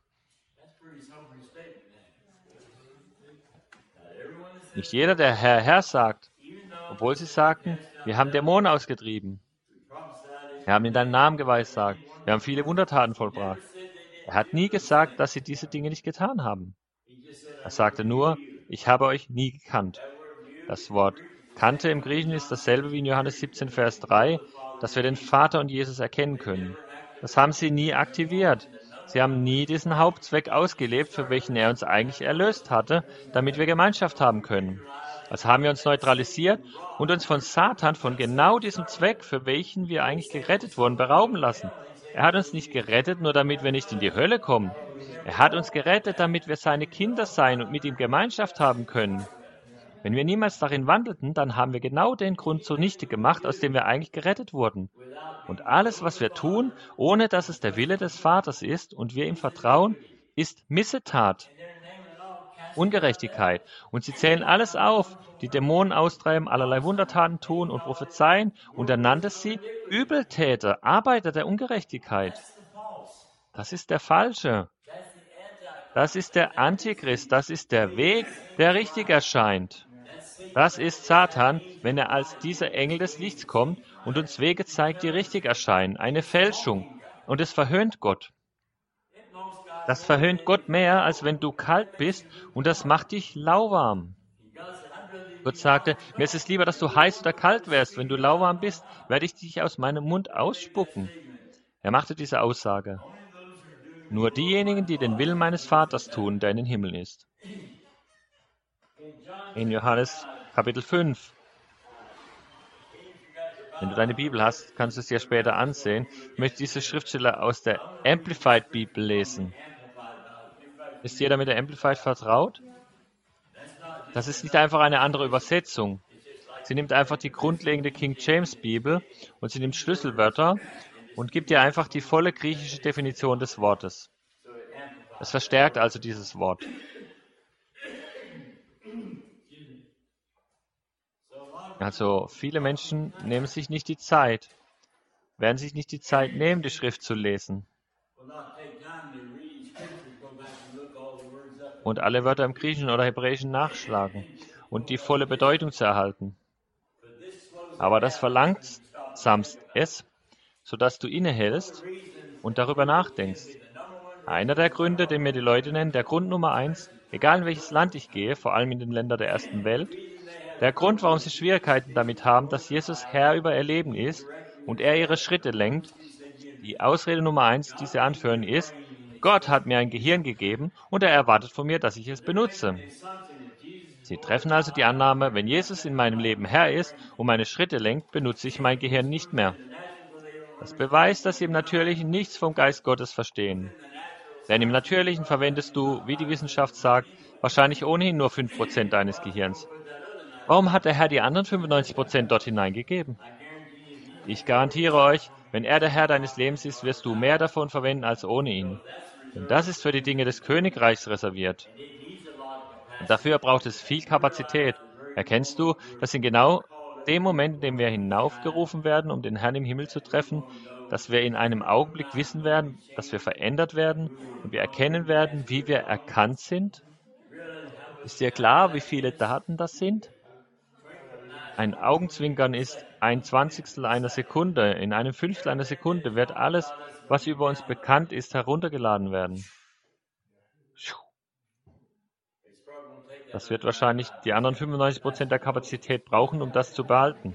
Nicht jeder, der Herr, Herr sagt, obwohl sie sagten, wir haben Dämonen ausgetrieben. Wir haben in deinem Namen geweissagt. Wir haben viele Wundertaten vollbracht. Er hat nie gesagt, dass sie diese Dinge nicht getan haben. Er sagte nur, ich habe euch nie gekannt. Das Wort kannte im Griechischen ist dasselbe wie in Johannes 17, Vers 3, dass wir den Vater und Jesus erkennen können. Das haben sie nie aktiviert. Sie haben nie diesen Hauptzweck ausgelebt, für welchen er uns eigentlich erlöst hatte, damit wir Gemeinschaft haben können. Also haben wir uns neutralisiert und uns von Satan, von genau diesem Zweck, für welchen wir eigentlich gerettet wurden, berauben lassen. Er hat uns nicht gerettet, nur damit wir nicht in die Hölle kommen. Er hat uns gerettet, damit wir seine Kinder sein und mit ihm Gemeinschaft haben können. Wenn wir niemals darin wandelten, dann haben wir genau den Grund zunichte gemacht, aus dem wir eigentlich gerettet wurden. Und alles, was wir tun, ohne dass es der Wille des Vaters ist und wir ihm vertrauen, ist Missetat, Ungerechtigkeit. Und sie zählen alles auf, die Dämonen austreiben, allerlei Wundertaten tun und prophezeien, und er nannte sie Übeltäter, Arbeiter der Ungerechtigkeit. Das ist der Falsche. Das ist der Antichrist. Das ist der Weg, der richtig erscheint. Das ist Satan, wenn er als dieser Engel des Lichts kommt und uns Wege zeigt, die richtig erscheinen. Eine Fälschung. Und es verhöhnt Gott. Das verhöhnt Gott mehr, als wenn du kalt bist, und das macht dich lauwarm. Gott sagte, mir ist es lieber, dass du heiß oder kalt wärst. Wenn du lauwarm bist, werde ich dich aus meinem Mund ausspucken. Er machte diese Aussage. Nur diejenigen, die den Willen meines Vaters tun, der in den Himmeln ist. In Johannes Kapitel 5. Wenn du deine Bibel hast, kannst du es dir später ansehen. Ich möchte diese Schriftstelle aus der Amplified Bibel lesen. Ist jeder mit der Amplified vertraut? Das ist nicht einfach eine andere Übersetzung. Sie nimmt einfach die grundlegende King James Bibel und sie nimmt Schlüsselwörter und gibt dir einfach die volle griechische Definition des Wortes. Es verstärkt also dieses Wort. Also viele Menschen nehmen sich nicht die Zeit, werden sich nicht die Zeit nehmen, die Schrift zu lesen und alle Wörter im Griechischen oder Hebräischen nachschlagen und die volle Bedeutung zu erhalten. Aber das verlangsamst es, sodass du innehältst und darüber nachdenkst. Einer der Gründe, den mir die Leute nennen, der Grund Nummer 1, egal in welches Land ich gehe, vor allem in den Ländern der ersten Welt, der Grund, warum sie Schwierigkeiten damit haben, dass Jesus Herr über ihr Leben ist und er ihre Schritte lenkt, die Ausrede Nummer 1, die sie anführen, ist, Gott hat mir ein Gehirn gegeben und er erwartet von mir, dass ich es benutze. Sie treffen also die Annahme, wenn Jesus in meinem Leben Herr ist und meine Schritte lenkt, benutze ich mein Gehirn nicht mehr. Das beweist, dass sie im Natürlichen nichts vom Geist Gottes verstehen. Denn im Natürlichen verwendest du, wie die Wissenschaft sagt, wahrscheinlich ohnehin nur 5% deines Gehirns. Warum hat der Herr die anderen 95% dort hineingegeben? Ich garantiere euch, wenn er der Herr deines Lebens ist, wirst du mehr davon verwenden als ohne ihn. Denn das ist für die Dinge des Königreichs reserviert. Und dafür braucht es viel Kapazität. Erkennst du, dass in genau dem Moment, in dem wir hinaufgerufen werden, um den Herrn im Himmel zu treffen, dass wir in einem Augenblick wissen werden, dass wir verändert werden und wir erkennen werden, wie wir erkannt sind? Ist dir klar, wie viele Daten das sind? Ein Augenzwinkern ist ein Zwanzigstel einer Sekunde. In einem Fünftel einer Sekunde wird alles, was über uns bekannt ist, heruntergeladen werden. Das wird wahrscheinlich die anderen 95% der Kapazität brauchen, um das zu behalten.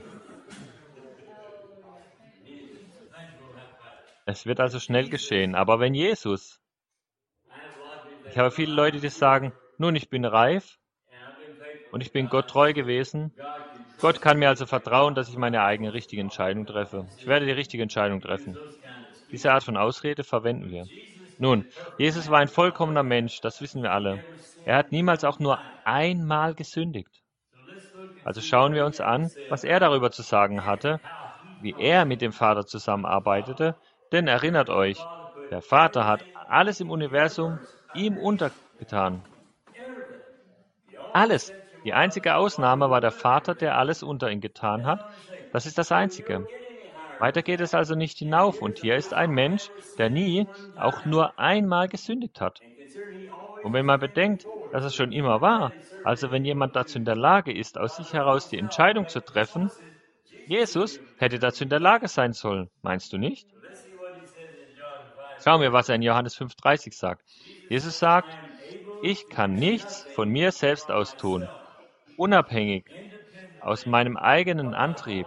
Es wird also schnell geschehen. Aber wenn Jesus, ich habe viele Leute, die sagen, nun, ich bin reif und ich bin Gott treu gewesen. Gott kann mir also vertrauen, dass ich meine eigene richtige Entscheidung treffe. Ich werde die richtige Entscheidung treffen. Diese Art von Ausrede verwenden wir. Nun, Jesus war ein vollkommener Mensch, das wissen wir alle. Er hat niemals auch nur einmal gesündigt. Also schauen wir uns an, was er darüber zu sagen hatte, wie er mit dem Vater zusammenarbeitete, denn erinnert euch, der Vater hat alles im Universum ihm untergetan. Alles. Die einzige Ausnahme war der Vater, der alles unter ihn getan hat. Das ist das Einzige. Weiter geht es also nicht hinauf, und hier ist ein Mensch, der nie, auch nur einmal gesündigt hat. Und wenn man bedenkt, dass es schon immer war, also wenn jemand dazu in der Lage ist, aus sich heraus die Entscheidung zu treffen, Jesus hätte dazu in der Lage sein sollen, meinst du nicht? Schauen wir, was er in Johannes 5,30 sagt. Jesus sagt, ich kann nichts von mir selbst aus tun, unabhängig aus meinem eigenen Antrieb,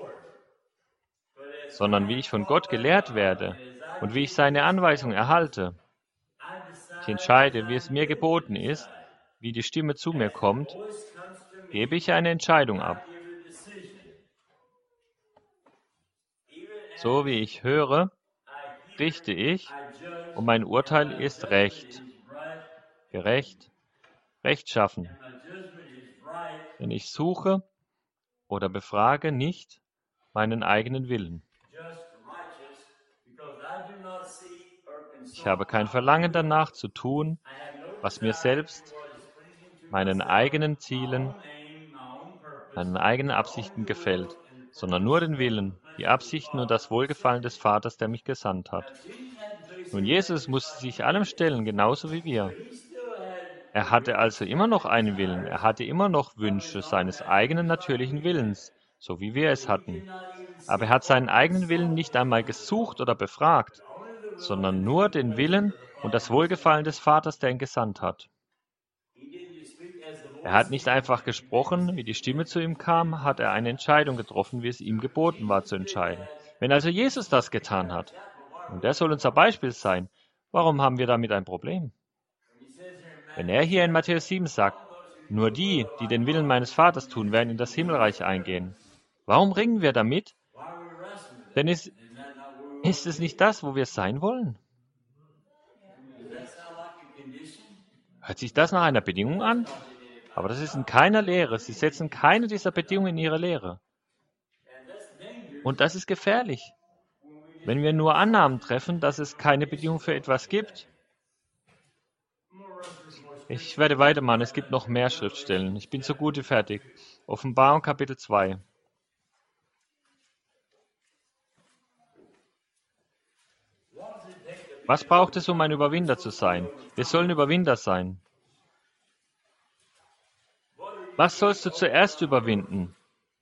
sondern wie ich von Gott gelehrt werde und wie ich seine Anweisung erhalte. Ich entscheide, wie es mir geboten ist, wie die Stimme zu mir kommt, gebe ich eine Entscheidung ab. So wie ich höre, richte ich, und mein Urteil ist recht, gerecht, rechtschaffen. Denn ich suche oder befrage nicht meinen eigenen Willen. Ich habe kein Verlangen danach zu tun, was mir selbst, meinen eigenen Zielen, meinen eigenen Absichten gefällt, sondern nur den Willen, die Absichten und das Wohlgefallen des Vaters, der mich gesandt hat. Nun, Jesus musste sich allem stellen, genauso wie wir. Er hatte also immer noch einen Willen, er hatte immer noch Wünsche seines eigenen natürlichen Willens, so wie wir es hatten. Aber er hat seinen eigenen Willen nicht einmal gesucht oder befragt, sondern nur den Willen und das Wohlgefallen des Vaters, der ihn gesandt hat. Er hat nicht einfach gesprochen, wie die Stimme zu ihm kam, hat er eine Entscheidung getroffen, wie es ihm geboten war zu entscheiden. Wenn also Jesus das getan hat, und er soll unser Beispiel sein, warum haben wir damit ein Problem? Wenn er hier in Matthäus 7 sagt, nur die, die den Willen meines Vaters tun, werden in das Himmelreich eingehen. Warum ringen wir damit? Denn ist es nicht das, wo wir sein wollen? Hört sich das nach einer Bedingung an? Aber das ist in keiner Lehre. Sie setzen keine dieser Bedingungen in ihre Lehre. Und das ist gefährlich. Wenn wir nur Annahmen treffen, dass es keine Bedingung für etwas gibt. Ich werde weitermachen, es gibt noch mehr Schriftstellen. Ich bin so gut wie fertig. Offenbarung Kapitel 2. Was braucht es, um ein Überwinder zu sein? Wir sollen Überwinder sein. Was sollst du zuerst überwinden?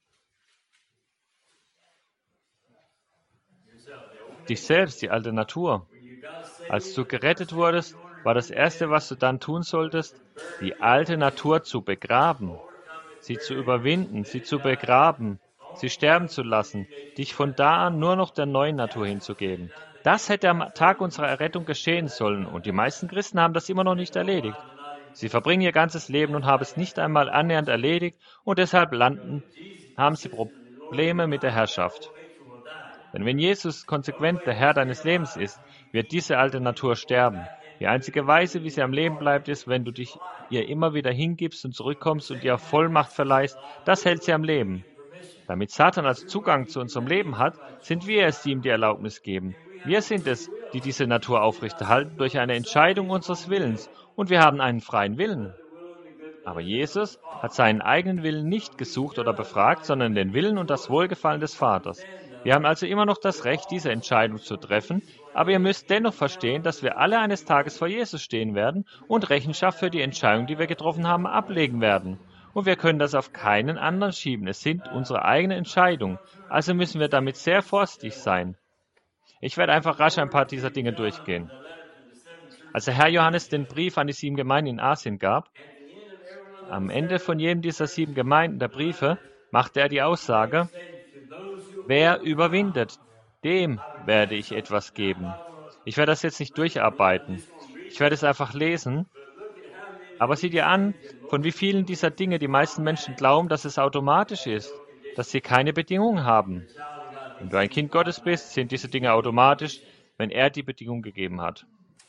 Dich selbst, die alte Natur. Als du gerettet wurdest, war das Erste, was du dann tun solltest, die alte Natur zu begraben, sie zu überwinden, sie zu begraben, sie sterben zu lassen, dich von da an nur noch der neuen Natur hinzugeben. Das hätte am Tag unserer Errettung geschehen sollen, und die meisten Christen haben das immer noch nicht erledigt. Sie verbringen ihr ganzes Leben und haben es nicht einmal annähernd erledigt, und deshalb haben sie Probleme mit der Herrschaft. Denn wenn Jesus konsequent der Herr deines Lebens ist, wird diese alte Natur sterben. Die einzige Weise, wie sie am Leben bleibt, ist, wenn du dich ihr immer wieder hingibst und zurückkommst und ihr Vollmacht verleihst. Das hält sie am Leben. Damit Satan also Zugang zu unserem Leben hat, sind wir es, die ihm die Erlaubnis geben. Wir sind es, die diese Natur aufrechterhalten durch eine Entscheidung unseres Willens. Und wir haben einen freien Willen. Aber Jesus hat seinen eigenen Willen nicht gesucht oder befragt, sondern den Willen und das Wohlgefallen des Vaters. Wir haben also immer noch das Recht, diese Entscheidung zu treffen, aber ihr müsst dennoch verstehen, dass wir alle eines Tages vor Jesus stehen werden und Rechenschaft für die Entscheidung, die wir getroffen haben, ablegen werden. Und wir können das auf keinen anderen schieben. Es sind unsere eigenen Entscheidungen. Also müssen wir damit sehr vorsichtig sein. Ich werde einfach rasch ein paar dieser Dinge durchgehen. Als der Herr Johannes den Brief an die 7 Gemeinden in Asien gab, am Ende von jedem dieser 7 Gemeinden der Briefe machte er die Aussage, wer überwindet, dem werde ich etwas geben. Ich werde das jetzt nicht durcharbeiten. Ich werde es einfach lesen. Aber sieh dir an, von wie vielen dieser Dinge die meisten Menschen glauben, dass es automatisch ist, dass sie keine Bedingungen haben. Wenn du ein Kind Gottes bist, sind diese Dinge automatisch, wenn er die Bedingung gegeben hat.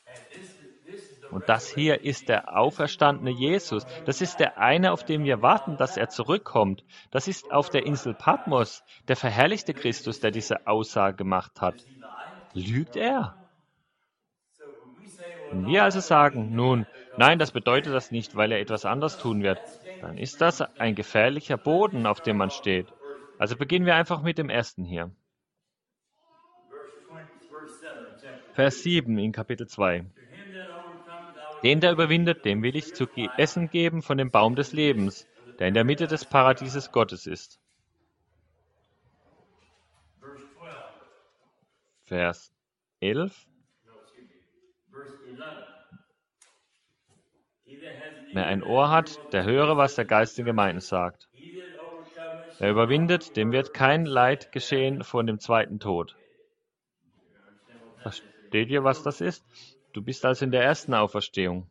Und das hier ist der auferstandene Jesus. Das ist der eine, auf den wir warten, dass er zurückkommt. Das ist auf der Insel Patmos der verherrlichte Christus, der diese Aussage gemacht hat. Lügt er? Wenn wir also sagen, nun, nein, das bedeutet das nicht, weil er etwas anderes tun wird, dann ist das ein gefährlicher Boden, auf dem man steht. Also beginnen wir einfach mit dem ersten hier. Vers 7 in Kapitel 2. Dem, der überwindet, dem will ich zu essen geben von dem Baum des Lebens, der in der Mitte des Paradieses Gottes ist. Vers 11. Wer ein Ohr hat, der höre, was der Geist den Gemeinden sagt. Wer überwindet, dem wird kein Leid geschehen von dem zweiten Tod. Versteht ihr, was das ist? Du bist also in der ersten Auferstehung.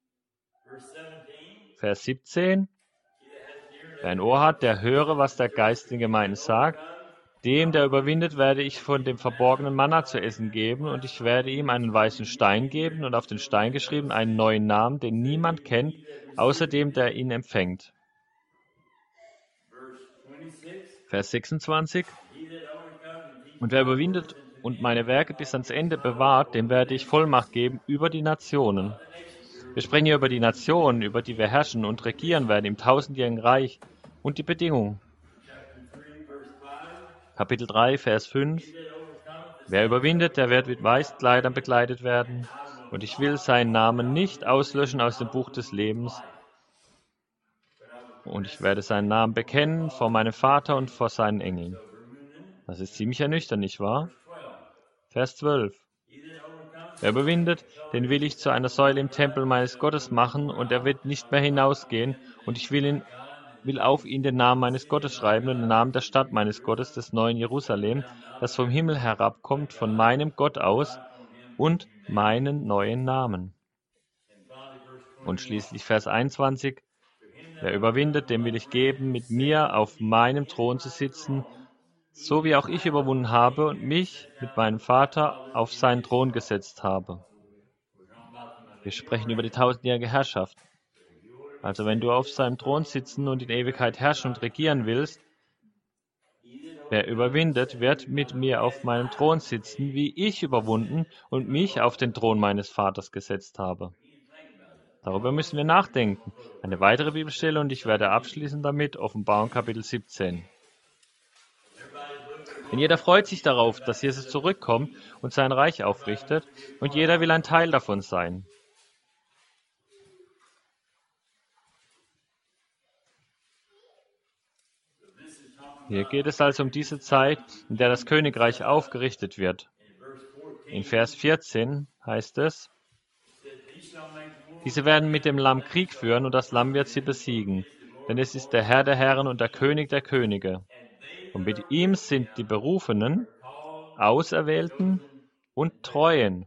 Vers 17. Wer ein Ohr hat, der höre, was der Geist den Gemeinden sagt. Dem, der überwindet, werde ich von dem verborgenen Manna zu essen geben, und ich werde ihm einen weißen Stein geben und auf den Stein geschrieben einen neuen Namen, den niemand kennt, außer dem, der ihn empfängt. Vers 26. Und wer überwindet und meine Werke bis ans Ende bewahrt, dem werde ich Vollmacht geben über die Nationen. Wir sprechen hier über die Nationen, über die wir herrschen und regieren werden im tausendjährigen Reich und die Bedingungen. Kapitel 3, Vers 5. Wer überwindet, der wird mit Weißkleidern bekleidet werden, und ich will seinen Namen nicht auslöschen aus dem Buch des Lebens. Und ich werde seinen Namen bekennen vor meinem Vater und vor seinen Engeln. Das ist ziemlich ernüchternd, nicht wahr? Vers 12. Wer überwindet, den will ich zu einer Säule im Tempel meines Gottes machen, und er wird nicht mehr hinausgehen, und ich will auf ihn den Namen meines Gottes schreiben und den Namen der Stadt meines Gottes, des neuen Jerusalem, das vom Himmel herabkommt, von meinem Gott aus, und meinen neuen Namen. Und schließlich Vers 21. Wer überwindet, dem will ich geben, mit mir auf meinem Thron zu sitzen, so wie auch ich überwunden habe und mich mit meinem Vater auf seinen Thron gesetzt habe. Wir sprechen über die tausendjährige Herrschaft. Also wenn du auf seinem Thron sitzen und in Ewigkeit herrschen und regieren willst, wer überwindet, wird mit mir auf meinem Thron sitzen, wie ich überwunden und mich auf den Thron meines Vaters gesetzt habe. Darüber müssen wir nachdenken. Eine weitere Bibelstelle und ich werde abschließen damit, Offenbarung Kapitel 17. Denn jeder freut sich darauf, dass Jesus zurückkommt und sein Reich aufrichtet, und jeder will ein Teil davon sein. Hier geht es also um diese Zeit, in der das Königreich aufgerichtet wird. In Vers 14 heißt es, diese werden mit dem Lamm Krieg führen, und das Lamm wird sie besiegen, denn es ist der Herr der Herren und der König der Könige. Und mit ihm sind die Berufenen, Auserwählten und Treuen.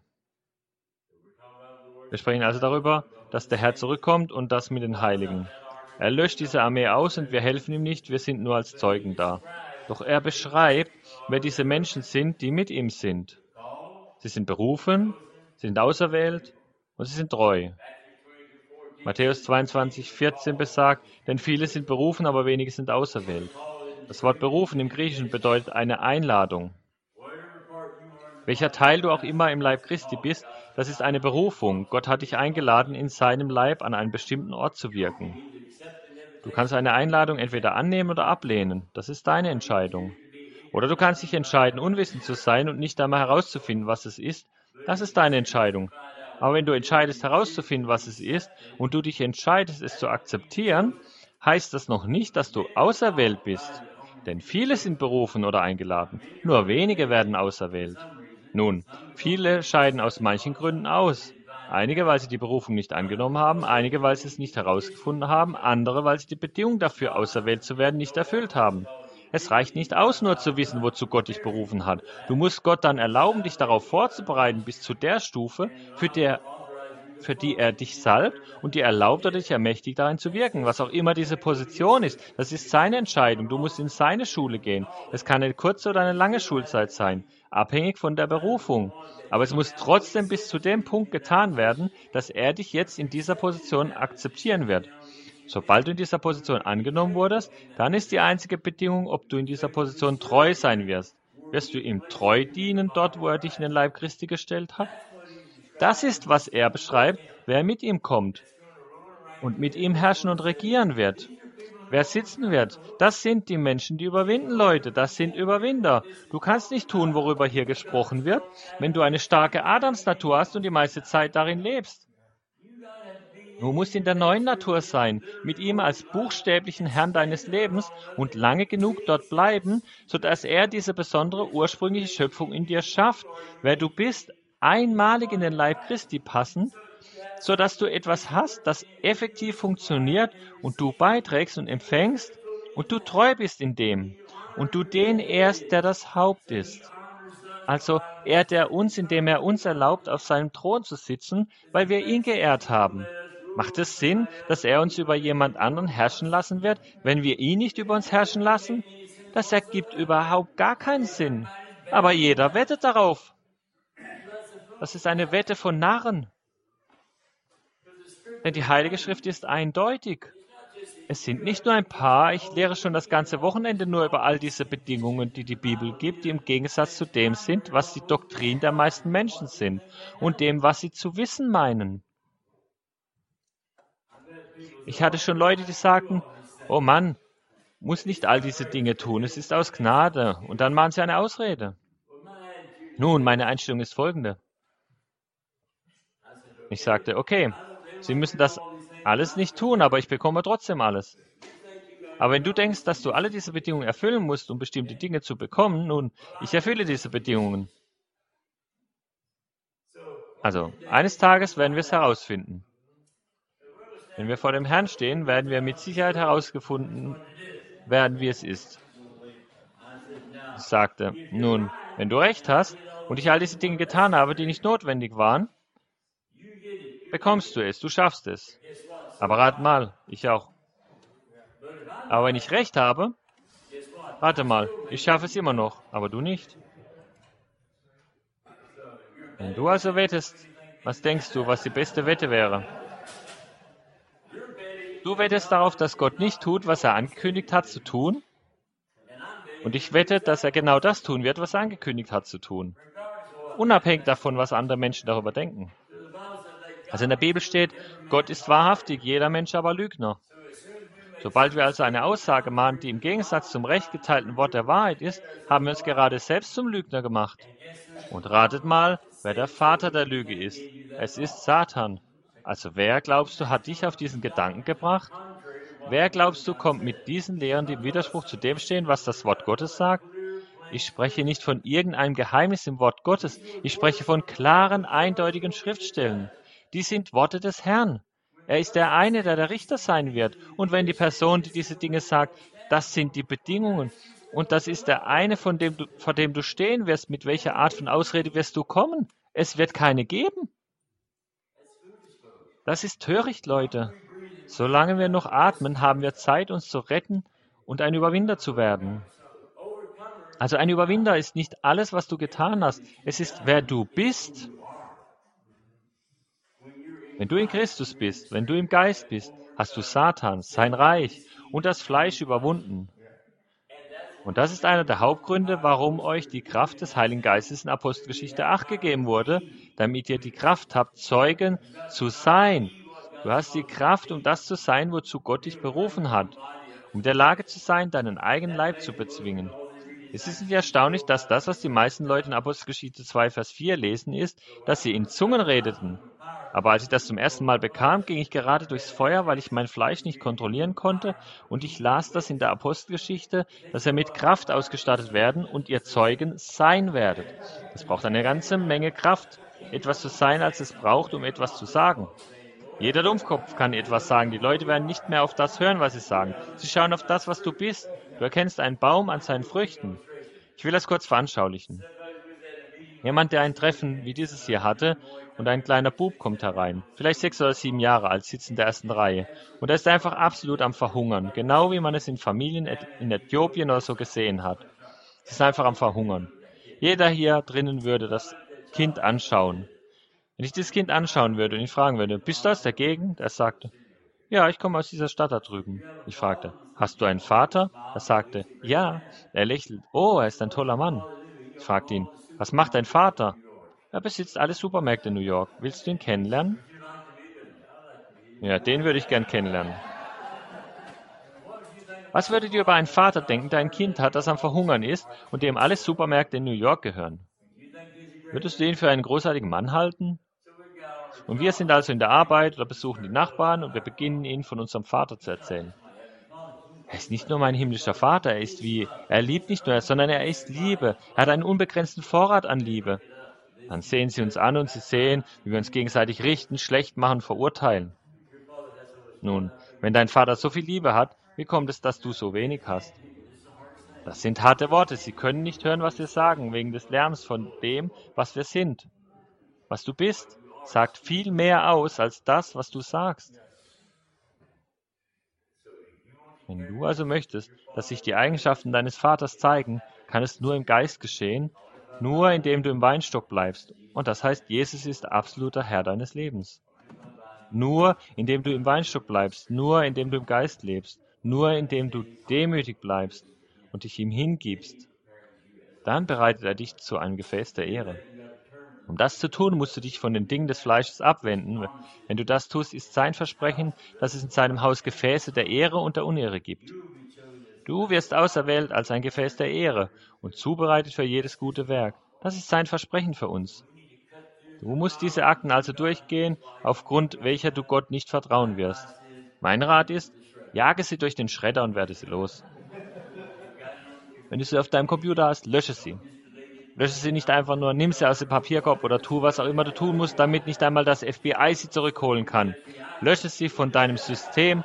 Wir sprechen also darüber, dass der Herr zurückkommt und das mit den Heiligen. Er löscht diese Armee aus und wir helfen ihm nicht, wir sind nur als Zeugen da. Doch er beschreibt, wer diese Menschen sind, die mit ihm sind. Sie sind berufen, sie sind auserwählt und sie sind treu. Matthäus 22,14 besagt, denn viele sind berufen, aber wenige sind auserwählt. Das Wort berufen im Griechischen bedeutet eine Einladung. Welcher Teil du auch immer im Leib Christi bist, das ist eine Berufung. Gott hat dich eingeladen, in seinem Leib an einem bestimmten Ort zu wirken. Du kannst eine Einladung entweder annehmen oder ablehnen. Das ist deine Entscheidung. Oder du kannst dich entscheiden, unwissend zu sein und nicht einmal herauszufinden, was es ist. Das ist deine Entscheidung. Aber wenn du entscheidest, herauszufinden, was es ist, und du dich entscheidest, es zu akzeptieren, heißt das noch nicht, dass du auserwählt bist. Denn viele sind berufen oder eingeladen, nur wenige werden auserwählt. Nun, viele scheiden aus manchen Gründen aus. Einige, weil sie die Berufung nicht angenommen haben, einige, weil sie es nicht herausgefunden haben, andere, weil sie die Bedingung dafür, auserwählt zu werden, nicht erfüllt haben. Es reicht nicht aus, nur zu wissen, wozu Gott dich berufen hat. Du musst Gott dann erlauben, dich darauf vorzubereiten, bis zu der Stufe, für die er dich salbt und dir erlaubt oder dich ermächtigt, darin zu wirken. Was auch immer diese Position ist, das ist seine Entscheidung. Du musst in seine Schule gehen. Es kann eine kurze oder eine lange Schulzeit sein, abhängig von der Berufung. Aber es muss trotzdem bis zu dem Punkt getan werden, dass er dich jetzt in dieser Position akzeptieren wird. Sobald du in dieser Position angenommen wurdest, dann ist die einzige Bedingung, ob du in dieser Position treu sein wirst. Wirst du ihm treu dienen, dort wo er dich in den Leib Christi gestellt hat? Das ist, was er beschreibt, wer mit ihm kommt. und mit ihm herrschen und regieren wird. Wer sitzen wird, das sind die Menschen, die überwinden, Leute, das sind Überwinder. Du kannst nicht tun, worüber hier gesprochen wird, wenn du eine starke Adamsnatur hast und die meiste Zeit darin lebst. Du musst in der neuen Natur sein, mit ihm als buchstäblichen Herrn deines Lebens und lange genug dort bleiben, sodass er diese besondere ursprüngliche Schöpfung in dir schafft, wer du bist, einmalig in den Leib Christi passend, sodass du etwas hast, das effektiv funktioniert und du beiträgst und empfängst und du treu bist in dem und du den ehrst, der das Haupt ist. Also ehrt er uns, indem er uns erlaubt, auf seinem Thron zu sitzen, weil wir ihn geehrt haben. Macht es Sinn, dass er uns über jemand anderen herrschen lassen wird, wenn wir ihn nicht über uns herrschen lassen? Das ergibt überhaupt gar keinen Sinn. Aber jeder wettet darauf. Das ist eine Wette von Narren. Denn die Heilige Schrift ist eindeutig. Es sind nicht nur ein paar, ich lehre schon das ganze Wochenende nur über all diese Bedingungen, die die Bibel gibt, die im Gegensatz zu dem sind, was die Doktrin der meisten Menschen sind und dem, was sie zu wissen meinen. Ich hatte schon Leute, die sagten, oh Mann, muss nicht all diese Dinge tun, es ist aus Gnade. Und dann machen sie eine Ausrede. Nun, meine Einstellung ist folgende. Ich sagte, okay, Sie müssen das alles nicht tun, aber ich bekomme trotzdem alles. Aber wenn du denkst, dass du alle diese Bedingungen erfüllen musst, um bestimmte Dinge zu bekommen, nun, ich erfülle diese Bedingungen. Also, eines Tages werden wir es herausfinden. Wenn wir vor dem Herrn stehen, werden wir mit Sicherheit herausgefunden werden, wie es ist. Ich sagte, nun, wenn du recht hast und ich all diese Dinge getan habe, die nicht notwendig waren, bekommst du es, du schaffst es. Aber rat mal, ich auch. Aber wenn ich recht habe, rate mal, ich schaffe es immer noch, aber du nicht. Wenn du also wettest, was denkst du, was die beste Wette wäre? Du wettest darauf, dass Gott nicht tut, was er angekündigt hat zu tun? Und ich wette, dass er genau das tun wird, was er angekündigt hat zu tun. Unabhängig davon, was andere Menschen darüber denken. Also in der Bibel steht, Gott ist wahrhaftig, jeder Mensch aber Lügner. Sobald wir also eine Aussage machen, die im Gegensatz zum recht geteilten Wort der Wahrheit ist, haben wir uns gerade selbst zum Lügner gemacht. Und ratet mal, wer der Vater der Lüge ist. Es ist Satan. Also wer, glaubst du, hat dich auf diesen Gedanken gebracht? Wer, glaubst du, kommt mit diesen Lehren, die im Widerspruch zu dem stehen, was das Wort Gottes sagt? Ich spreche nicht von irgendeinem Geheimnis im Wort Gottes. Ich spreche von klaren, eindeutigen Schriftstellen. Die sind Worte des Herrn. Er ist der eine, der Richter sein wird. Und wenn die Person, die diese Dinge sagt, das sind die Bedingungen, und das ist der eine, vor dem du stehen wirst, mit welcher Art von Ausrede wirst du kommen? Es wird keine geben. Das ist töricht, Leute. Solange wir noch atmen, haben wir Zeit, uns zu retten und ein Überwinder zu werden. Also ein Überwinder ist nicht alles, was du getan hast. Es ist, wer du bist. Wenn du in Christus bist, wenn du im Geist bist, hast du Satan, sein Reich und das Fleisch überwunden. Und das ist einer der Hauptgründe, warum euch die Kraft des Heiligen Geistes in Apostelgeschichte 8 gegeben wurde, damit ihr die Kraft habt, Zeugen zu sein. Du hast die Kraft, um das zu sein, wozu Gott dich berufen hat, um in der Lage zu sein, deinen eigenen Leib zu bezwingen. Es ist nicht erstaunlich, dass das, was die meisten Leute in Apostelgeschichte 2, Vers 4 lesen, ist, dass sie in Zungen redeten. Aber als ich das zum ersten Mal bekam, ging ich gerade durchs Feuer, weil ich mein Fleisch nicht kontrollieren konnte, und ich las das in der Apostelgeschichte, dass ihr mit Kraft ausgestattet werden und ihr Zeugen sein werdet. Es braucht eine ganze Menge Kraft, etwas zu sein, als es braucht, um etwas zu sagen. Jeder Dummkopf kann etwas sagen. Die Leute werden nicht mehr auf das hören, was sie sagen. Sie schauen auf das, was du bist. Du erkennst einen Baum an seinen Früchten. Ich will das kurz veranschaulichen. Jemand, der ein Treffen wie dieses hier hatte und ein kleiner Bub kommt herein, vielleicht 6 oder 7 Jahre alt, sitzt in der ersten Reihe und er ist einfach absolut am Verhungern, genau wie man es in Familien in Äthiopien oder so gesehen hat. Sie ist einfach am Verhungern. Jeder hier drinnen würde das Kind anschauen. Wenn ich das Kind anschauen würde und ihn fragen würde, bist du aus der Gegend? Er sagte, ja, ich komme aus dieser Stadt da drüben. Ich fragte, hast du einen Vater? Er sagte, ja. Er lächelt, oh, er ist ein toller Mann. Ich fragte ihn, was macht dein Vater? Er besitzt alle Supermärkte in New York. Willst du ihn kennenlernen? Ja, den würde ich gern kennenlernen. Was würdet ihr über einen Vater denken, der ein Kind hat, das am Verhungern ist und dem alle Supermärkte in New York gehören? Würdest du ihn für einen großartigen Mann halten? Und wir sind also in der Arbeit oder besuchen die Nachbarn und wir beginnen ihnen von unserem Vater zu erzählen. Er ist nicht nur mein himmlischer Vater, er liebt nicht nur, sondern er ist Liebe. Er hat einen unbegrenzten Vorrat an Liebe. Dann sehen sie uns an und sie sehen, wie wir uns gegenseitig richten, schlecht machen, verurteilen. Nun, wenn dein Vater so viel Liebe hat, wie kommt es, dass du so wenig hast? Das sind harte Worte. Sie können nicht hören, was wir sagen, wegen des Lärms von dem, was wir sind. Was du bist, sagt viel mehr aus als das, was du sagst. Wenn du also möchtest, dass sich die Eigenschaften deines Vaters zeigen, kann es nur im Geist geschehen, nur indem du im Weinstock bleibst. Und das heißt, Jesus ist absoluter Herr deines Lebens. Nur indem du im Weinstock bleibst, nur indem du im Geist lebst, nur indem du demütig bleibst und dich ihm hingibst, dann bereitet er dich zu einem Gefäß der Ehre. Um das zu tun, musst du dich von den Dingen des Fleisches abwenden. Wenn du das tust, ist sein Versprechen, dass es in seinem Haus Gefäße der Ehre und der Unehre gibt. Du wirst auserwählt als ein Gefäß der Ehre und zubereitet für jedes gute Werk. Das ist sein Versprechen für uns. Du musst diese Akten also durchgehen, aufgrund welcher du Gott nicht vertrauen wirst. Mein Rat ist, jage sie durch den Schredder und werde sie los. Wenn du sie auf deinem Computer hast, lösche sie. Lösche sie nicht einfach nur, nimm sie aus dem Papierkorb oder tu, was auch immer du tun musst, damit nicht einmal das FBI sie zurückholen kann. Lösche sie von deinem System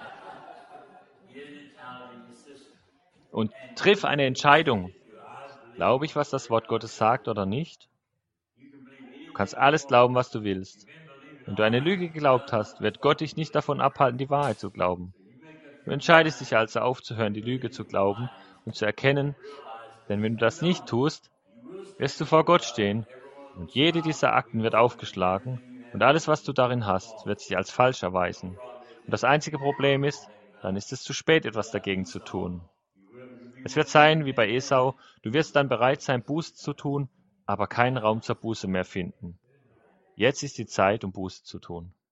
und triff eine Entscheidung. Glaube ich, was das Wort Gottes sagt oder nicht? Du kannst alles glauben, was du willst. Wenn du eine Lüge geglaubt hast, wird Gott dich nicht davon abhalten, die Wahrheit zu glauben. Du entscheidest dich also aufzuhören, die Lüge zu glauben und zu erkennen, denn wenn du das nicht tust, wirst du vor Gott stehen und jede dieser Akten wird aufgeschlagen und alles, was du darin hast, wird sich als falsch erweisen. Und das einzige Problem ist, dann ist es zu spät, etwas dagegen zu tun. Es wird sein wie bei Esau, du wirst dann bereit sein, Buße zu tun, aber keinen Raum zur Buße mehr finden. Jetzt ist die Zeit, um Buße zu tun.